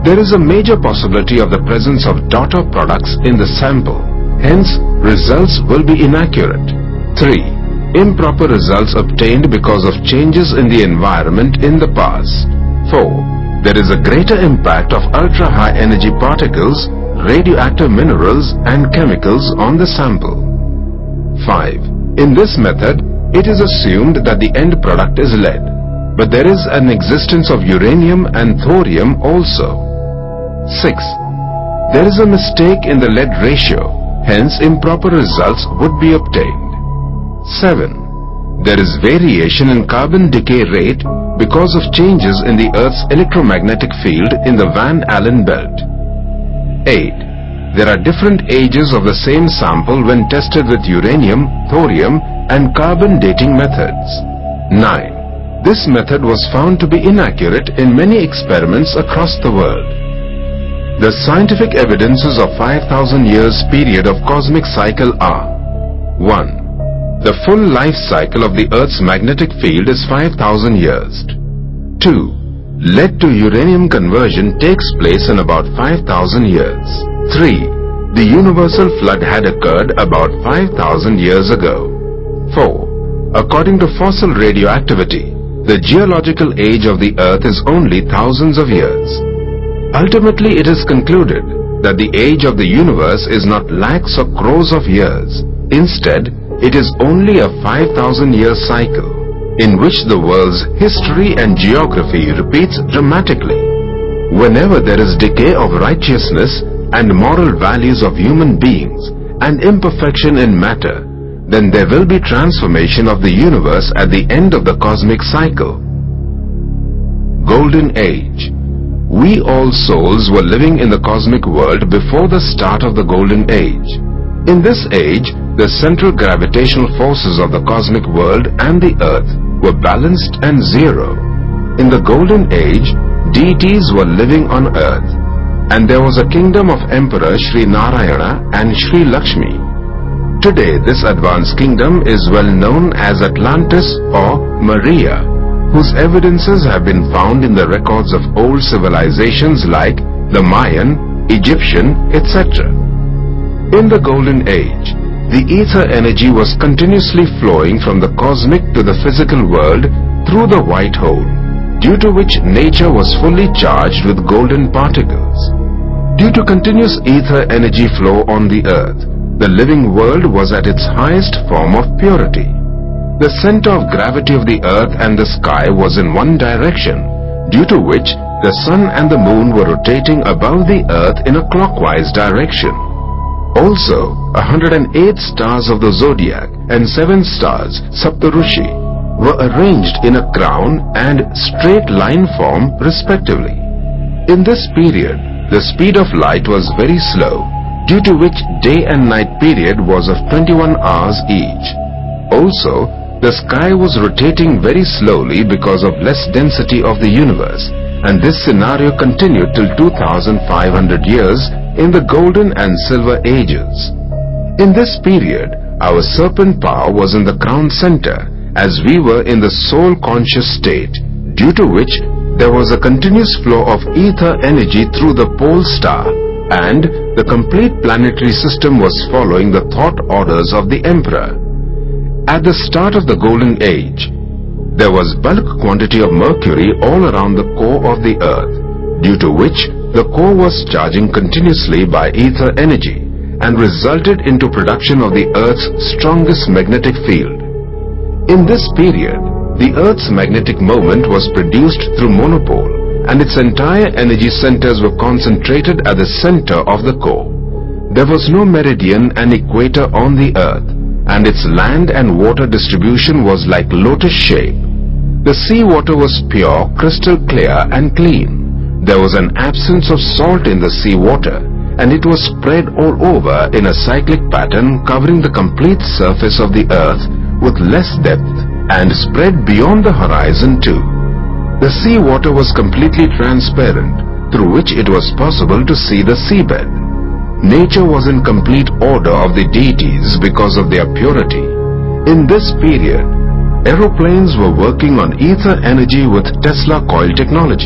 There is a major possibility of the presence of daughter products in the sample. Hence, results will be inaccurate. three. Improper results obtained because of changes in the environment in the past. four. There is a greater impact of ultra-high energy particles, radioactive minerals and chemicals on the sample. five. In this method, it is assumed that the end product is lead, but there is an existence of uranium and thorium also. six. There is a mistake in the lead ratio, hence improper results would be obtained. seven. There is variation in carbon decay rate because of changes in the Earth's electromagnetic field in the Van Allen belt. eight. There are different ages of the same sample when tested with uranium, thorium and carbon dating methods. nine. This method was found to be inaccurate in many experiments across the world. The scientific evidences of five thousand years period of cosmic cycle are: one. The full life cycle of the Earth's magnetic field is five thousand years. two. Lead to uranium conversion takes place in about five thousand years. three. The universal flood had occurred about five thousand years ago. four. According to fossil radioactivity, the geological age of the Earth is only thousands of years. Ultimately, it is concluded that the age of the universe is not lakhs or crores of years. Instead, it is only a five thousand year cycle in which the world's history and geography repeats dramatically. Whenever there is decay of righteousness and moral values of human beings and imperfection in matter, then there will be transformation of the universe at the end of the cosmic cycle. Golden Age. We all souls were living in the cosmic world before the start of the Golden Age. In this age, the central gravitational forces of the cosmic world and the Earth were balanced and zero. In the Golden Age, deities were living on Earth, and there was a kingdom of Emperor Sri Narayana and Sri Lakshmi. Today, this advanced kingdom is well known as Atlantis or Maria, whose evidences have been found in the records of old civilizations like the Mayan, Egyptian, et cetera. In the Golden Age, the ether energy was continuously flowing from the cosmic to the physical world through the white hole, due to which nature was fully charged with golden particles. Due to continuous ether energy flow on the Earth, the living world was at its highest form of purity. The center of gravity of the Earth and the sky was in one direction, due to which the sun and the moon were rotating above the Earth in a clockwise direction. Also, one hundred eight stars of the zodiac and seven stars, Saptarushi, were arranged in a crown and straight line form respectively. In this period, the speed of light was very slow, due to which day and night period was of twenty-one hours each. Also, the sky was rotating very slowly because of less density of the universe, and this scenario continued till two thousand five hundred years in the golden and silver ages. In this period, our serpent power was in the crown center, as we were in the soul conscious state, due to which there was a continuous flow of ether energy through the pole star, and the complete planetary system was following the thought orders of the emperor. At the start of the Golden Age, there was bulk quantity of mercury all around the core of the Earth, due to which the core was charging continuously by ether energy and resulted into production of the Earth's strongest magnetic field. In this period, the Earth's magnetic moment was produced through monopole, and its entire energy centers were concentrated at the center of the core. There was no meridian and equator on the Earth, and its land and water distribution was like lotus shape. The seawater was pure, crystal clear and clean. There was an absence of salt in the seawater, and it was spread all over in a cyclic pattern covering the complete surface of the Earth with less depth and spread beyond the horizon too. The seawater was completely transparent, through which it was possible to see the seabed. Nature was in complete order of the deities because of their purity. In this period, aeroplanes were working on ether energy with Tesla coil technology.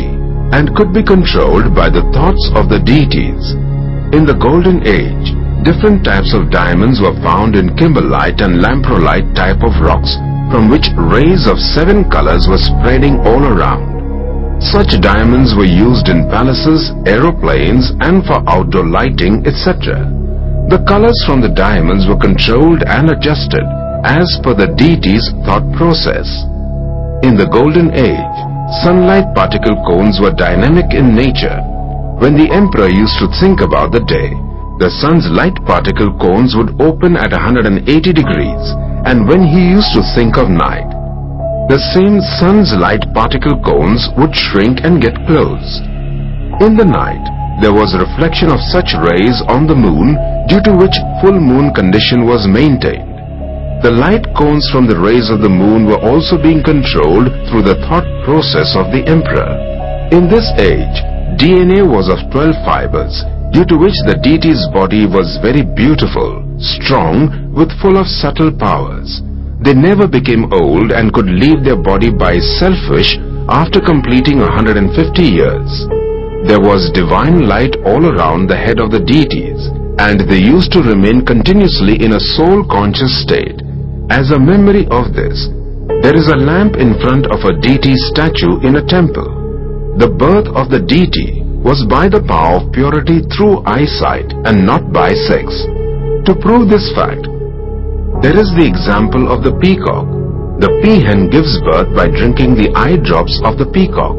and could be controlled by the thoughts of the deities. In the Golden Age, different types of diamonds were found in kimberlite and lamprolite type of rocks, from which rays of seven colors were spreading all around. Such diamonds were used in palaces, aeroplanes, and for outdoor lighting, et cetera. The colors from the diamonds were controlled and adjusted as per the deity's thought process. In the Golden Age, sunlight particle cones were dynamic in nature. When the emperor used to think about the day, the sun's light particle cones would open at one hundred eighty degrees, and when he used to think of night, the same sun's light particle cones would shrink and get closed. In the night, there was a reflection of such rays on the moon, due to which full moon condition was maintained. The light cones from the rays of the moon were also being controlled through the thought process of the emperor. In this age, D N A was of twelve fibers, due to which the deity's body was very beautiful, strong, with full of subtle powers. They never became old and could leave their body by selfish after completing one hundred fifty years. There was divine light all around the head of the deities, and they used to remain continuously in a soul-conscious state. As a memory of this, there is a lamp in front of a deity statue in a temple. The birth of the deity was by the power of purity through eyesight and not by sex. To prove this fact, there is the example of the peacock. The peahen gives birth by drinking the eye drops of the peacock.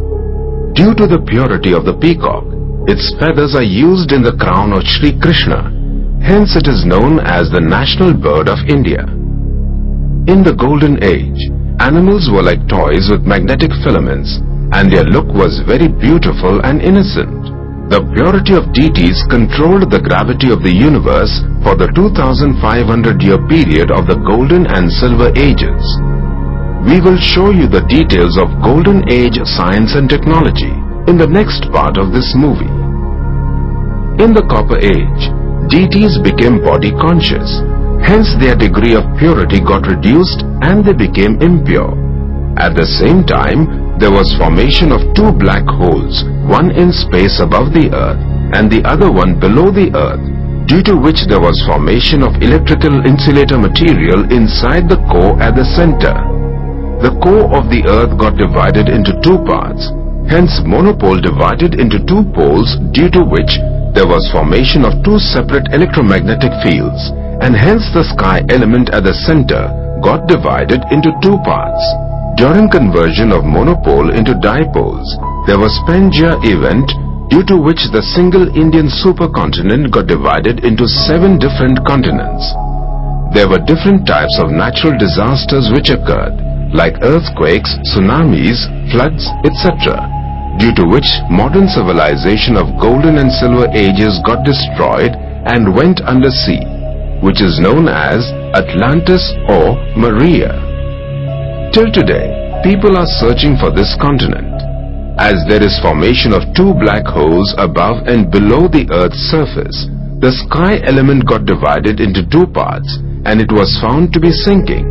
Due to the purity of the peacock, its feathers are used in the crown of Sri Krishna. Hence it is known as the national bird of India. In the Golden Age, animals were like toys with magnetic filaments, and their look was very beautiful and innocent. The purity of deities controlled the gravity of the universe for the two thousand five hundred year period of the Golden and Silver Ages. We will show you the details of Golden Age science and technology in the next part of this movie. In the Copper Age, deities became body conscious. Hence their degree of purity got reduced and they became impure. At the same time, there was formation of two black holes, one in space above the earth and the other one below the earth, due to which there was formation of electrical insulator material inside the core at the center. The core of the earth got divided into two parts, hence monopole divided into two poles, due to which there was formation of two separate electromagnetic fields, and hence the sky element at the center got divided into two parts. During conversion of monopole into dipoles, there was Pangea event, due to which the single Indian supercontinent got divided into seven different continents. There were different types of natural disasters which occurred, like earthquakes, tsunamis, floods, et cetera, due to which modern civilization of Golden and Silver Ages got destroyed and went under sea, which is known as Atlantis or Maria. Till today, people are searching for this continent, as there is formation of two black holes above and below the Earth's surface. The sky element got divided into two parts and it was found to be sinking.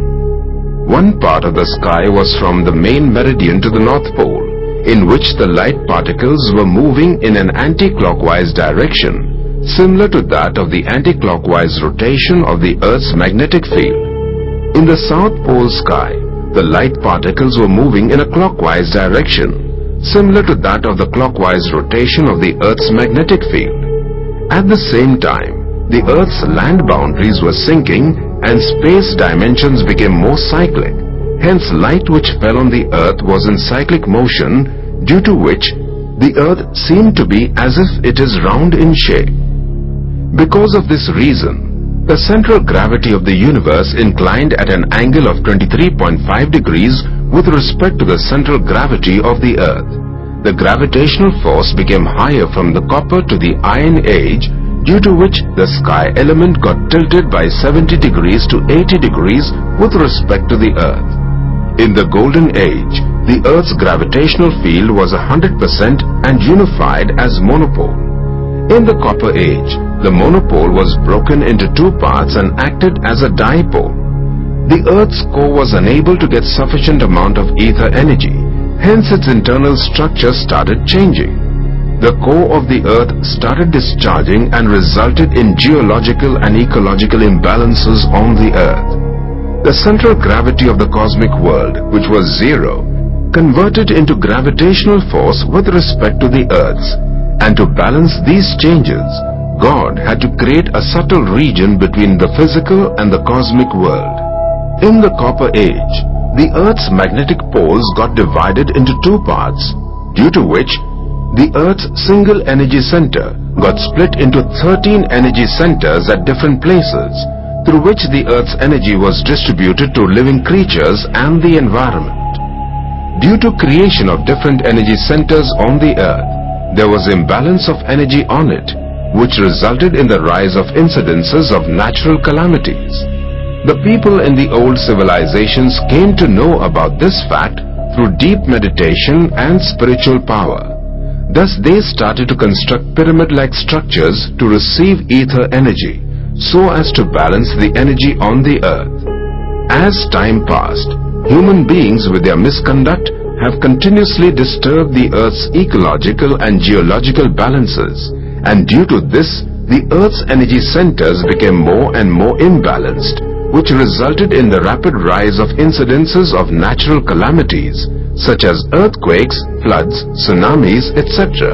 One part of the sky was from the main meridian to the North Pole, in which the light particles were moving in an anti-clockwise direction, similar to that of the anti-clockwise rotation of the Earth's magnetic field. In the South Pole sky, the light particles were moving in a clockwise direction, similar to that of the clockwise rotation of the Earth's magnetic field. At the same time, the Earth's land boundaries were sinking and space dimensions became more cyclic. Hence, light which fell on the Earth was in cyclic motion, due to which the Earth seemed to be as if it is round in shape. Because of this reason, the central gravity of the universe inclined at an angle of twenty-three point five degrees with respect to the central gravity of the Earth. The gravitational force became higher from the Copper to the Iron Age, due to which the sky element got tilted by seventy degrees to eighty degrees with respect to the Earth. In the Golden Age, the Earth's gravitational field was one hundred percent and unified as monopole. In the Copper Age, the monopole was broken into two parts and acted as a dipole. The Earth's core was unable to get sufficient amount of ether energy, Hence its internal structure started changing. The core of the earth started discharging and resulted in geological and ecological imbalances on the earth. The central gravity of the cosmic world, which was zero, converted into gravitational force with respect to the earth's, and to balance these changes, God had to create a subtle region between the physical and the cosmic world. In the Copper Age, the earth's magnetic poles got divided into two parts, due to which the Earth's single energy center got split into thirteen energy centers at different places, through which the Earth's energy was distributed to living creatures and the environment. Due to creation of different energy centers on the Earth, there was imbalance of energy on it, which resulted in the rise of incidences of natural calamities. The people in the old civilizations came to know about this fact through deep meditation and spiritual power. Thus they started to construct pyramid-like structures to receive ether energy, so as to balance the energy on the earth. As time passed, human beings with their misconduct have continuously disturbed the earth's ecological and geological balances, and due to this, the earth's energy centers became more and more imbalanced, which resulted in the rapid rise of incidences of natural calamities, such as earthquakes, floods, tsunamis, et cetera.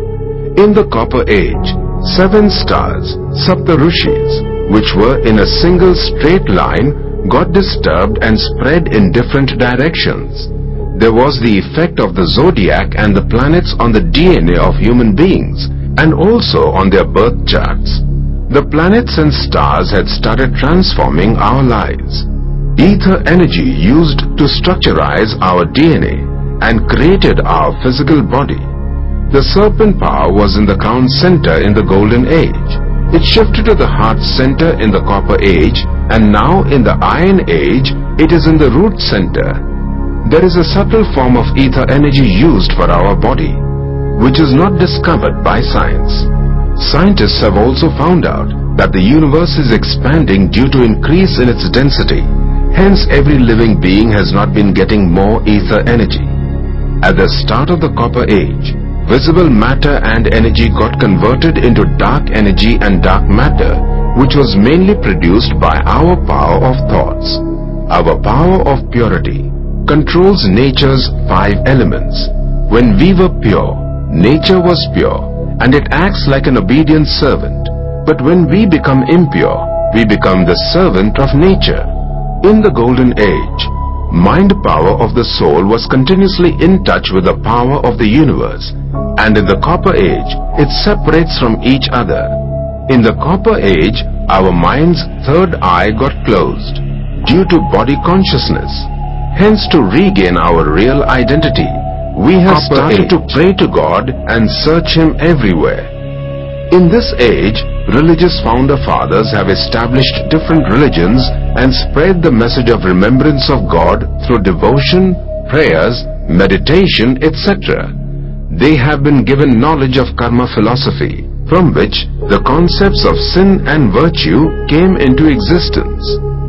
In the Copper Age, seven stars, Saptarushis, which were in a single straight line, got disturbed and spread in different directions. There was the effect of the zodiac and the planets on the D N A of human beings, and also on their birth charts. The planets and stars had started transforming our lives. Ether energy used to structurize our D N A and created our physical body. The serpent power was in the crown center in the Golden Age. It shifted to the heart center in the Copper Age, and now in the Iron Age, it is in the root center. There is a subtle form of ether energy used for our body, which is not discovered by science. Scientists have also found out that the universe is expanding due to increase in its density. Hence, every living being has not been getting more ether energy. At the start of the Copper Age, visible matter and energy got converted into dark energy and dark matter, which was mainly produced by our power of thoughts. Our power of purity controls nature's five elements. When we were pure, nature was pure, and it acts like an obedient servant. But when we become impure, we become the servant of nature. In the Golden Age, mind power of the soul was continuously in touch with the power of the universe, and in the Copper Age, it separates from each other. In the Copper Age, our mind's third eye got closed due to body consciousness. Hence, to regain our real identity, we have started to pray to God and search Him everywhere. In this age, religious founder fathers have established different religions and spread the message of remembrance of God through devotion, prayers, meditation, et cetera. They have been given knowledge of karma philosophy, from which the concepts of sin and virtue came into existence.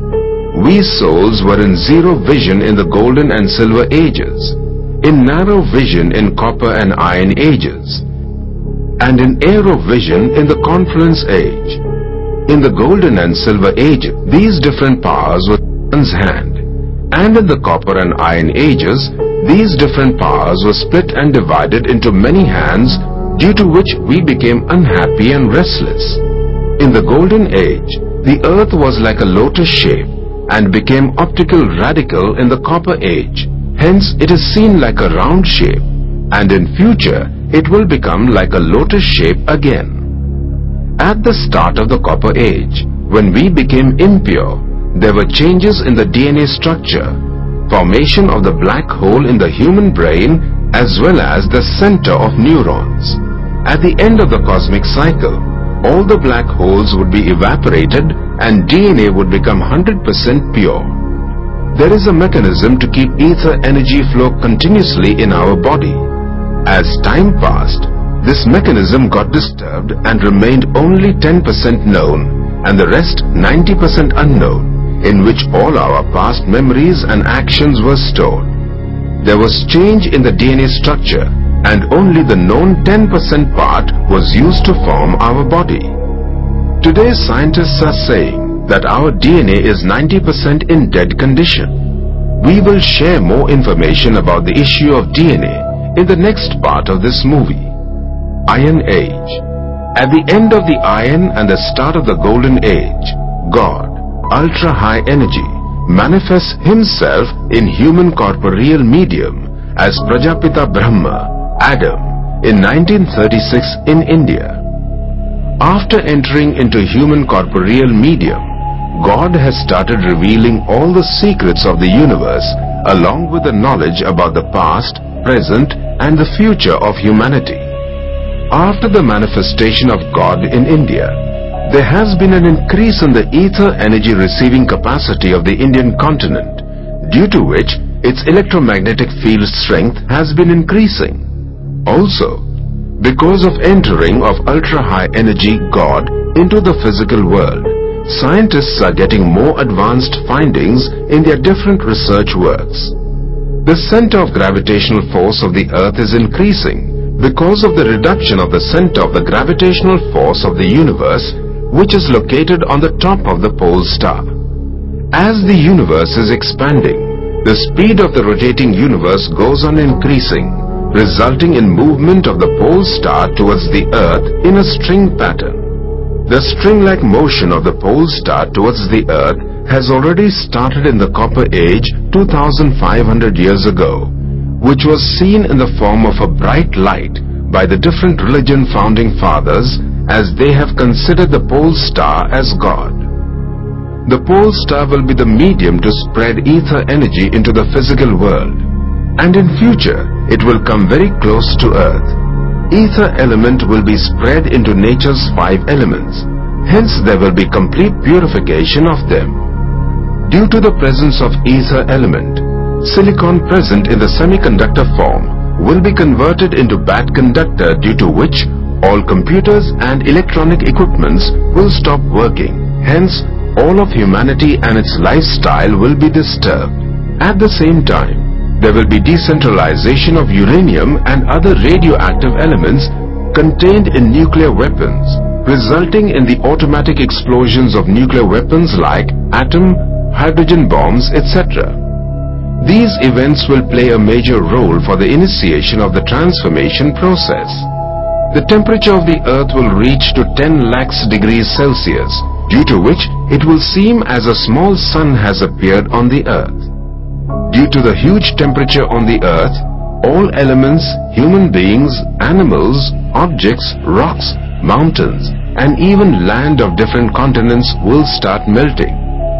We souls were in zero vision in the Golden and Silver Ages, in narrow vision in Copper and Iron Ages, and in aero vision in the Confluence Age. In the Golden and Silver Age, these different powers were in one's hand, and in the Copper and Iron Ages, these different powers were split and divided into many hands, due to which we became unhappy and restless. In the Golden Age, the earth was like a lotus shape and became optical radical in the Copper Age. Hence, it is seen like a round shape, and in future, it will become like a lotus shape again. At the start of the Copper Age, when we became impure, there were changes in the D N A structure, formation of the black hole in the human brain, as well as the center of neurons. At the end of the cosmic cycle, all the black holes would be evaporated and D N A would become one hundred percent pure. There is a mechanism to keep ether energy flow continuously in our body. As time passed, this mechanism got disturbed and remained only ten percent known and the rest ninety percent unknown, in which all our past memories and actions were stored. there was change in the D N A structure, and only the known ten percent part was used to form our body. Today scientists are saying that our D N A is ninety percent in dead condition. We will share more information about the issue of D N A in the next part of this movie. Iron Age. At the end of the Iron and the start of the Golden Age, God, ultra high energy, manifests himself in human corporeal medium as Prajapita Brahma, Adam, in nineteen thirty-six in India. After entering into human corporeal medium, God has started revealing all the secrets of the universe along with the knowledge about the past, present, and the future of humanity. After the manifestation of God in India, there has been an increase in the ether energy receiving capacity of the Indian continent, due to which its electromagnetic field strength has been increasing. Also, because of entering of ultra-high energy God into the physical world, scientists are getting more advanced findings in their different research works. The center of gravitational force of the earth is increasing because of the reduction of the center of the gravitational force of the universe, which is located on the top of the pole star. As the universe is expanding, the speed of the rotating universe goes on increasing, resulting in movement of the pole star towards the earth in a string pattern. The string-like motion of the pole star towards the earth has already started in the Copper Age two thousand five hundred years ago, which was seen in the form of a bright light by the different religion founding fathers, as they have considered the pole star as God. The pole star will be the medium to spread ether energy into the physical world, and in future it will come very close to earth. Ether element will be spread into nature's five elements, hence there will be complete purification of them. Due to the presence of ether element, silicon present in the semiconductor form will be converted into bad conductor, due to which all computers and electronic equipments will stop working. Hence, all of humanity and its lifestyle will be disturbed. At the same time, there will be decentralization of uranium and other radioactive elements contained in nuclear weapons, resulting in the automatic explosions of nuclear weapons like atom, hydrogen bombs, et cetera. These events will play a major role for the initiation of the transformation process. The temperature of the earth will reach to ten lakhs degrees Celsius, due to which it will seem as a small sun has appeared on the earth. Due to the huge temperature on the earth, all elements, human beings, animals, objects, rocks, mountains, and even land of different continents will start melting.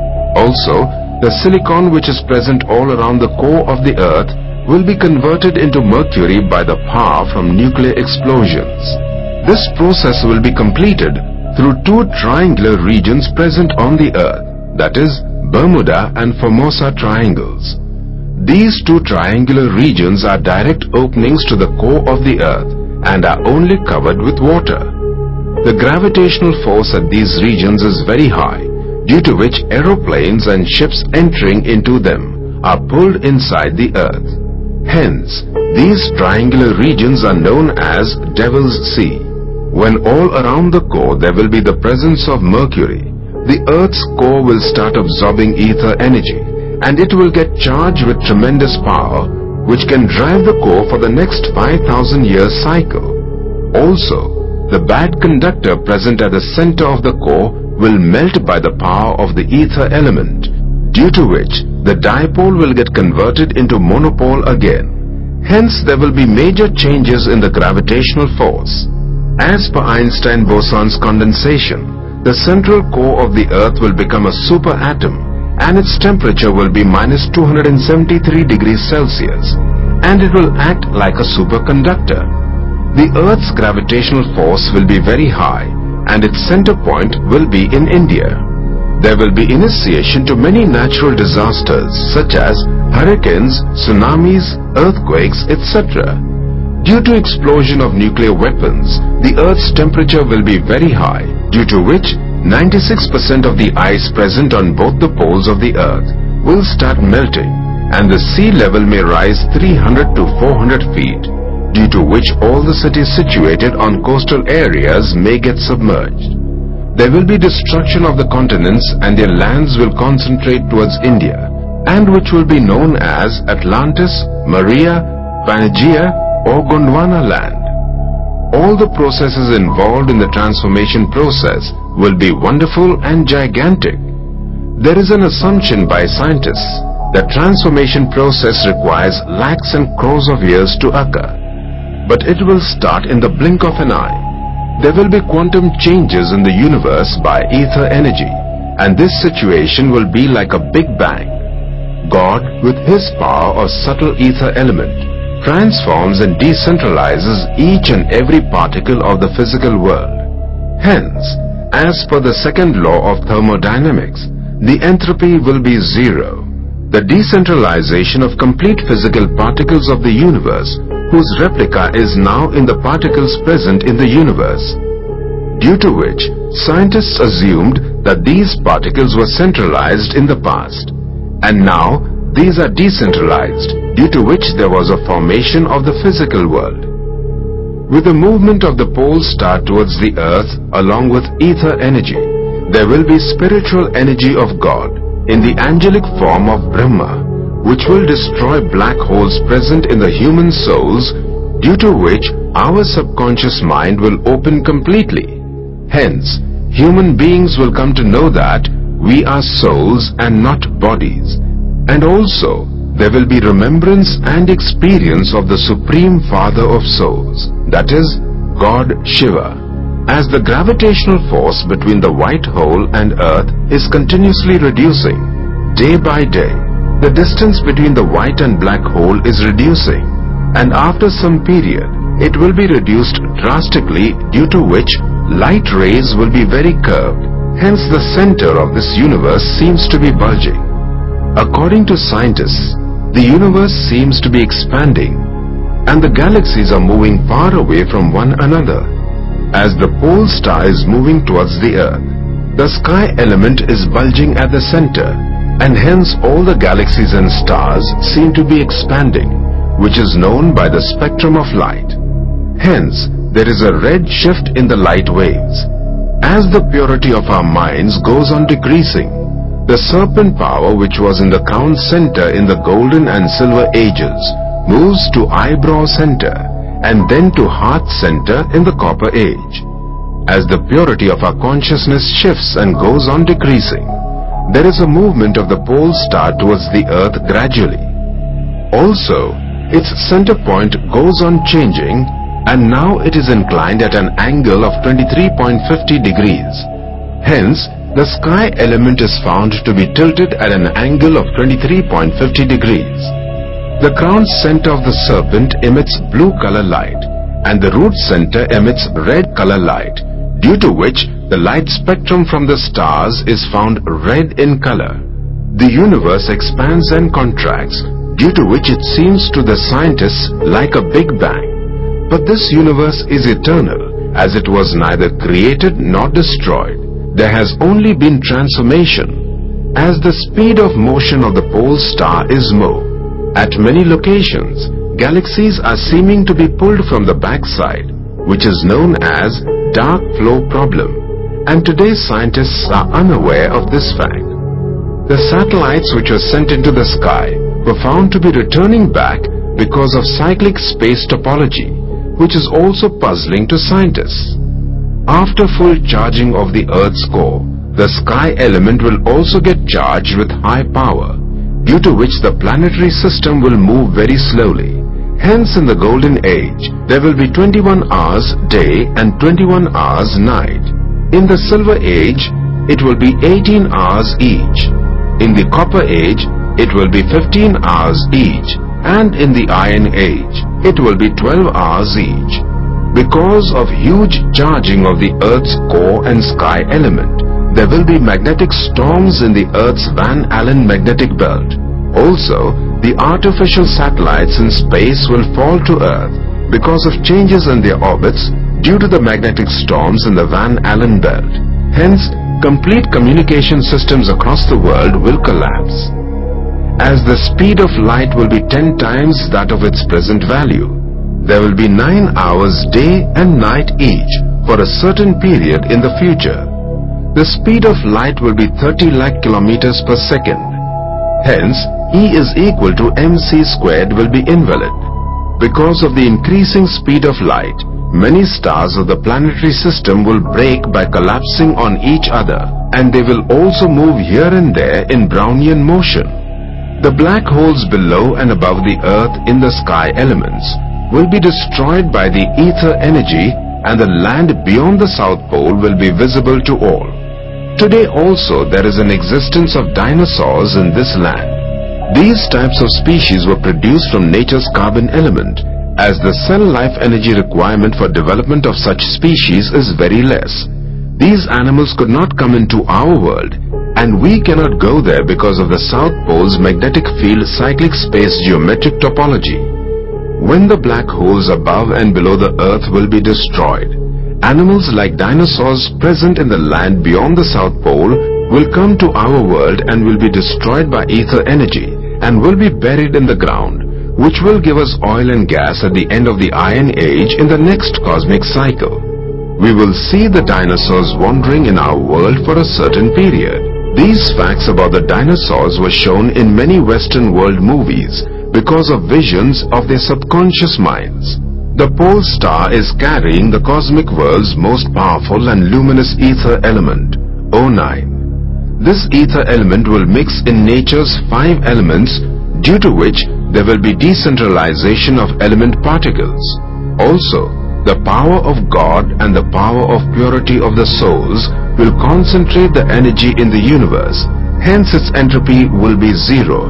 Also, the silicon which is present all around the core of the earth will be converted into mercury by the power from nuclear explosions. This process will be completed through two triangular regions present on the earth, that is, Bermuda and Formosa triangles. These two triangular regions are direct openings to the core of the earth and are only covered with water. The gravitational force at these regions is very high, due to which aeroplanes and ships entering into them are pulled inside the earth. Hence, these triangular regions are known as Devil's Sea. When all around the core there will be the presence of mercury, the earth's core will start absorbing ether energy, and it will get charged with tremendous power, which can drive the core for the next five thousand year cycle. Also, the bad conductor present at the center of the core will melt by the power of the ether element, due to which the dipole will get converted into monopole again. Hence, there will be major changes in the gravitational force. As per Einstein boson's condensation, the central core of the earth will become a superatom, and its temperature will be minus two hundred seventy-three degrees Celsius, and it will act like a superconductor. The earth's gravitational force will be very high, and its center point will be in India. There will be initiation to many natural disasters such as hurricanes, tsunamis, earthquakes, et cetera. Due to explosion of nuclear weapons, the earth's temperature will be very high, due to which ninety-six percent of the ice present on both the poles of the earth will start melting, and the sea level may rise three hundred to four hundred feet, due to which all the cities situated on coastal areas may get submerged. There will be destruction of the continents and their lands will concentrate towards India, and which will be known as Atlantis, Maria, Pangaea or Gondwana land. All the processes involved in the transformation process will be wonderful and gigantic. There is an assumption by scientists that transformation process requires lakhs and crores of years to occur. But it will start in the blink of an eye. There will be quantum changes in the universe by ether energy, and this situation will be like a big bang. God, with His power or subtle ether element, transforms and decentralizes each and every particle of the physical world. Hence, as per the second law of thermodynamics, the entropy will be zero. The decentralization of complete physical particles of the universe, whose replica is now in the particles present in the universe, due to which scientists assumed that these particles were centralized in the past, and now these are decentralized, due to which there was a formation of the physical world. With the movement of the pole star towards the earth along with ether energy, there will be spiritual energy of God in the angelic form of Brahma, which will destroy black holes present in the human souls, due to which our subconscious mind will open completely. Hence, human beings will come to know that we are souls and not bodies. And also, there will be remembrance and experience of the Supreme Father of souls, that is, God Shiva. As the gravitational force between the white hole and earth is continuously reducing, day by day, the distance between the white and black hole is reducing, and after some period, it will be reduced drastically, due to which light rays will be very curved. Hence the center of this universe seems to be bulging. According to scientists, the universe seems to be expanding, and the galaxies are moving far away from one another. As the pole star is moving towards the earth, the sky element is bulging at the center, and hence all the galaxies and stars seem to be expanding, which is known by the spectrum of light. Hence, there is a red shift in the light waves. As the purity of our minds goes on decreasing, the serpent power which was in the crown center in the golden and silver ages moves to eyebrow center, and then to heart center in the copper age. As the purity of our consciousness shifts and goes on decreasing, there is a movement of the pole star towards the earth gradually. Also, its center point goes on changing, and now it is inclined at an angle of twenty-three point five zero degrees. Hence, the sky element is found to be tilted at an angle of twenty-three point five zero degrees. The crown center of the serpent emits blue color light, and the root center emits red color light, due to which the light spectrum from the stars is found red in color. The universe expands and contracts, due to which it seems to the scientists like a big bang. But this universe is eternal, as it was neither created nor destroyed. There has only been transformation. As the speed of motion of the pole star is more, at many locations, galaxies are seeming to be pulled from the backside, which is known as dark flow problem, and today's scientists are unaware of this fact. The satellites which were sent into the sky were found to be returning back because of cyclic space topology, which is also puzzling to scientists. After full charging of the Earth's core, the sky element will also get charged with high power, due to which the planetary system will move very slowly. Hence, in the golden age, there will be twenty-one hours day and twenty-one hours night. In the silver age, it will be eighteen hours each. In the copper age, it will be fifteen hours each. And in the iron age, it will be twelve hours each. Because of huge charging of the Earth's core and sky element, there will be magnetic storms in the Earth's Van Allen magnetic belt. Also, the artificial satellites in space will fall to Earth because of changes in their orbits due to the magnetic storms in the Van Allen belt. Hence, complete communication systems across the world will collapse. as the speed of light will be ten times that of its present value. There will be nine hours day and night each for a certain period in the future. The speed of light will be thirty lakh kilometers per second. Hence, E is equal to mc squared will be invalid. Because of the increasing speed of light, many stars of the planetary system will break by collapsing on each other, and they will also move here and there in Brownian motion. The black holes below and above the Earth in the sky elements will be destroyed by the ether energy, and the land beyond the South Pole will be visible to all. Today also there is an existence of dinosaurs in this land. These types of species were produced from nature's carbon element, as the cell life energy requirement for development of such species is very less. These animals could not come into our world, and we cannot go there because of the South Pole's magnetic field cyclic space geometric topology. When the black holes above and below the Earth will be destroyed, animals like dinosaurs present in the land beyond the South Pole will come to our world and will be destroyed by ether energy and will be buried in the ground, which will give us oil and gas at the end of the Iron Age in the next cosmic cycle. We will see the dinosaurs wandering in our world for a certain period. These facts about the dinosaurs were shown in many Western world movies because of visions of their subconscious minds. The pole star is carrying the cosmic world's most powerful and luminous ether element, O nine. This ether element will mix in nature's five elements, due to which there will be decentralization of element particles. Also, the power of God and the power of purity of the souls will concentrate the energy in the universe, hence its entropy will be zero.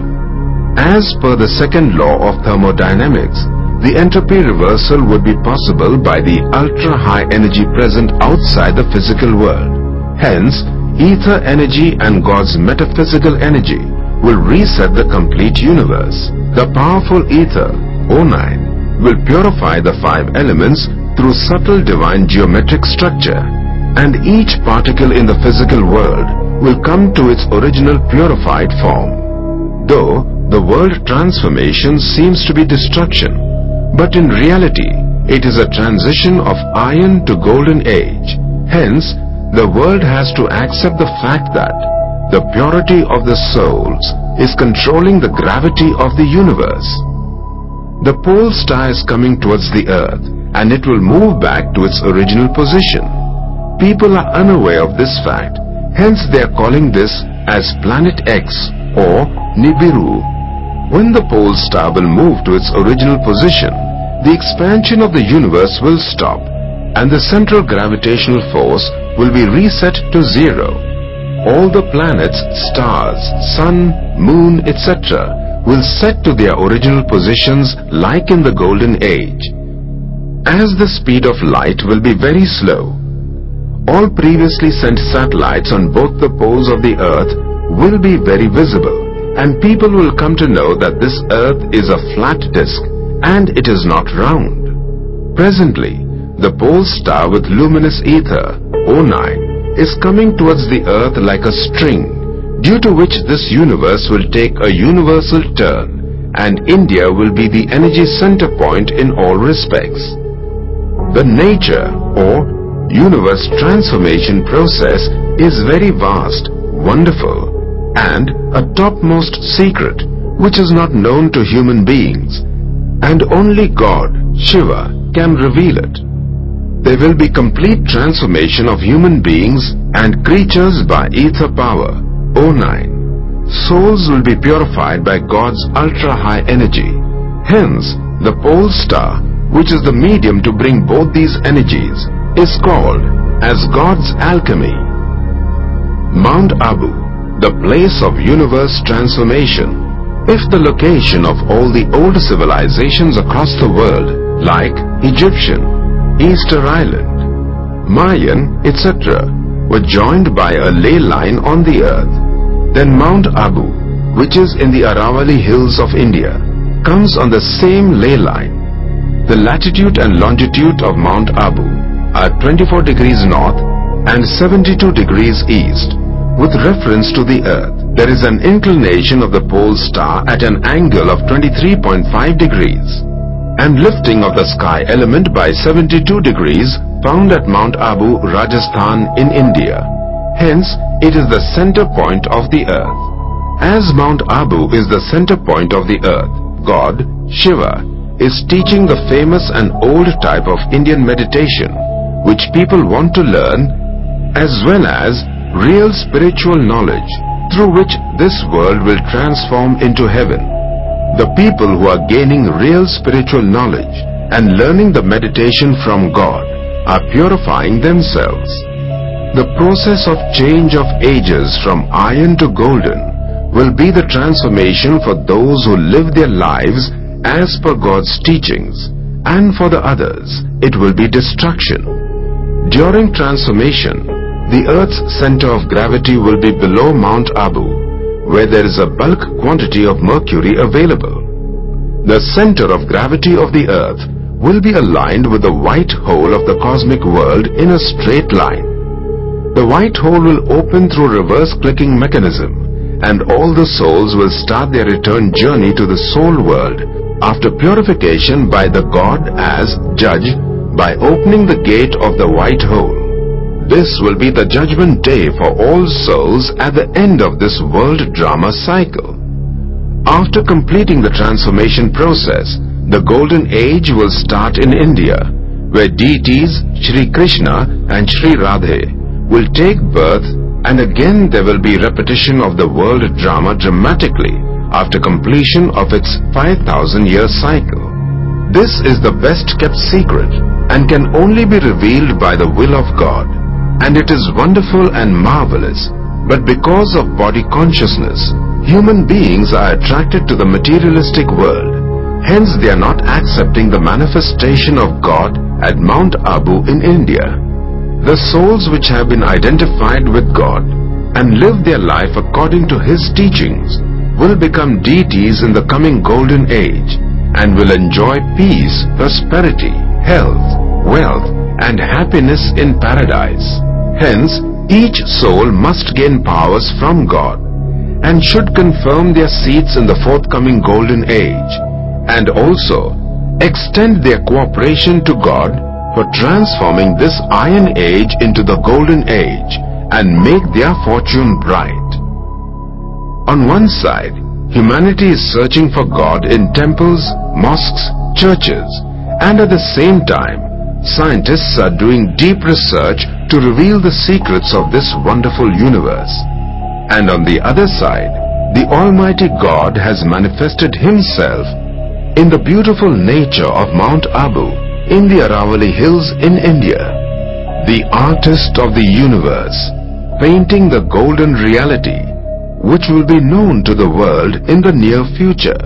As per the second law of thermodynamics, the entropy reversal would be possible by the ultra-high energy present outside the physical world. Hence, ether energy and God's metaphysical energy will reset the complete universe. The powerful ether, O nine, will purify the five elements through subtle divine geometric structure, and each particle in the physical world will come to its original purified form. Though the word transformation seems to be destruction, but in reality it is a transition of iron to golden age. Hence, the world has to accept the fact that the purity of the souls is controlling the gravity of the universe. The pole star is coming towards the Earth, and it will move back to its original position. People are unaware of this fact, hence they are calling this as Planet X or Nibiru. When the pole star will move to its original position, the expansion of the universe will stop, and the central gravitational force will be reset to zero. All the planets, stars, sun, moon, et cetera will set to their original positions like in the golden age. As the speed of light will be very slow, all previously sent satellites on both the poles of the Earth will be very visible, and people will come to know that this Earth is a flat disk and it is not round. Presently, the pole star with luminous ether, O nine, is coming towards the Earth like a string, due to which this universe will take a universal turn, and India will be the energy center point in all respects. The nature or universe transformation process is very vast, wonderful, and a topmost secret which is not known to human beings, and only God, Shiva, can reveal it. There will be complete transformation of human beings and creatures by ether power, O nine. Souls will be purified by God's ultra-high energy. Hence, the pole star, which is the medium to bring both these energies, is called as God's alchemy. Mount Abu, the place of universe transformation. If the location of all the old civilizations across the world, like Egyptian, Easter Island, Mayan, et cetera, were joined by a ley line on the Earth, then Mount Abu, which is in the Aravalli Hills of India, comes on the same ley line. The latitude and longitude of Mount Abu are twenty-four degrees north and seventy-two degrees east with reference to the Earth. there is an inclination of the pole star at an angle of twenty-three point five degrees and lifting of the sky element by seventy-two degrees found at Mount Abu, Rajasthan in India. Hence, it is the center point of the earth. As Mount Abu is the center point of the earth, God, Shiva, is teaching the famous and old type of Indian meditation which people want to learn, as well as real spiritual knowledge through which this world will transform into heaven. The people who are gaining real spiritual knowledge and learning the meditation from God are purifying themselves. The process of change of ages from iron to golden will be the transformation for those who live their lives as per God's teachings, and for the others it will be destruction. During transformation, the Earth's center of gravity will be below Mount Abu, where there is a bulk quantity of mercury available. The center of gravity of the Earth will be aligned with the white hole of the cosmic world in a straight line. The white hole will open through reverse clicking mechanism, and all the souls will start their return journey to the soul world after purification by the God as judge by opening the gate of the white hole. This will be the judgment day for all souls at the end of this world drama cycle. After completing the transformation process, the golden age will start in India, where deities Shri Krishna and Shri Radhe will take birth, and again there will be repetition of the world drama dramatically after completion of its five thousand year cycle. This is the best kept secret and can only be revealed by the will of God. And it is wonderful and marvelous, but because of body consciousness, human beings are attracted to the materialistic world. Hence they are not accepting the manifestation of God at Mount Abu in India. The souls which have been identified with God and live their life according to His teachings will become deities in the coming golden age and will enjoy peace, prosperity, health, wealth, and happiness in paradise. Hence, each soul must gain powers from God and should confirm their seats in the forthcoming golden age, and also extend their cooperation to God for transforming this iron age into the golden age and make their fortune bright. On one side, humanity is searching for God in temples, mosques, churches, and at the same time, scientists are doing deep research to reveal the secrets of this wonderful universe. And on the other side, the Almighty God has manifested Himself in the beautiful nature of Mount Abu in the Aravalli Hills in India, the artist of the universe, painting the golden reality which will be known to the world in the near future.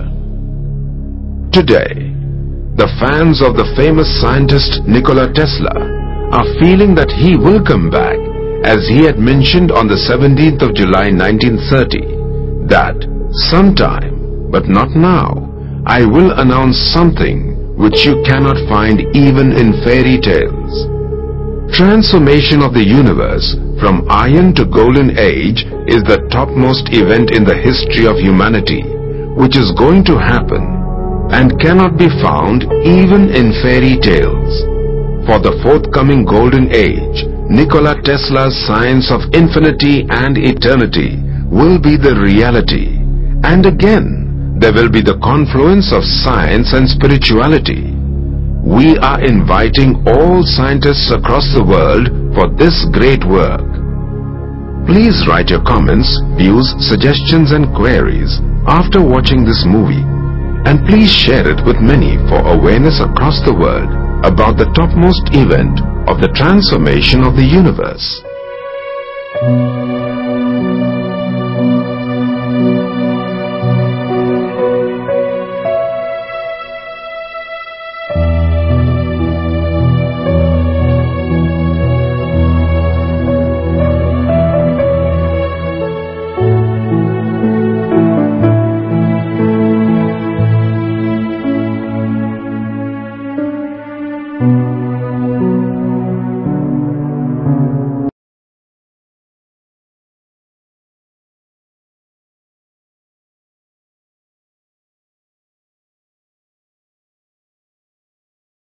Today, the fans of the famous scientist Nikola Tesla are feeling that he will come back, as he had mentioned on the seventeenth of July nineteen thirty, that sometime, but not now, I will announce something which you cannot find even in fairy tales. Transformation of the universe from iron to golden age is the topmost event in the history of humanity, which is going to happen and cannot be found even in fairy tales. For the forthcoming golden age, Nikola Tesla's science of infinity and eternity will be the reality, and again there will be the confluence of science and spirituality. We are inviting all scientists across the world for this great work. Please write your comments, views, suggestions and queries after watching this movie, and please share it with many for awareness across the world about the topmost event of the transformation of the universe.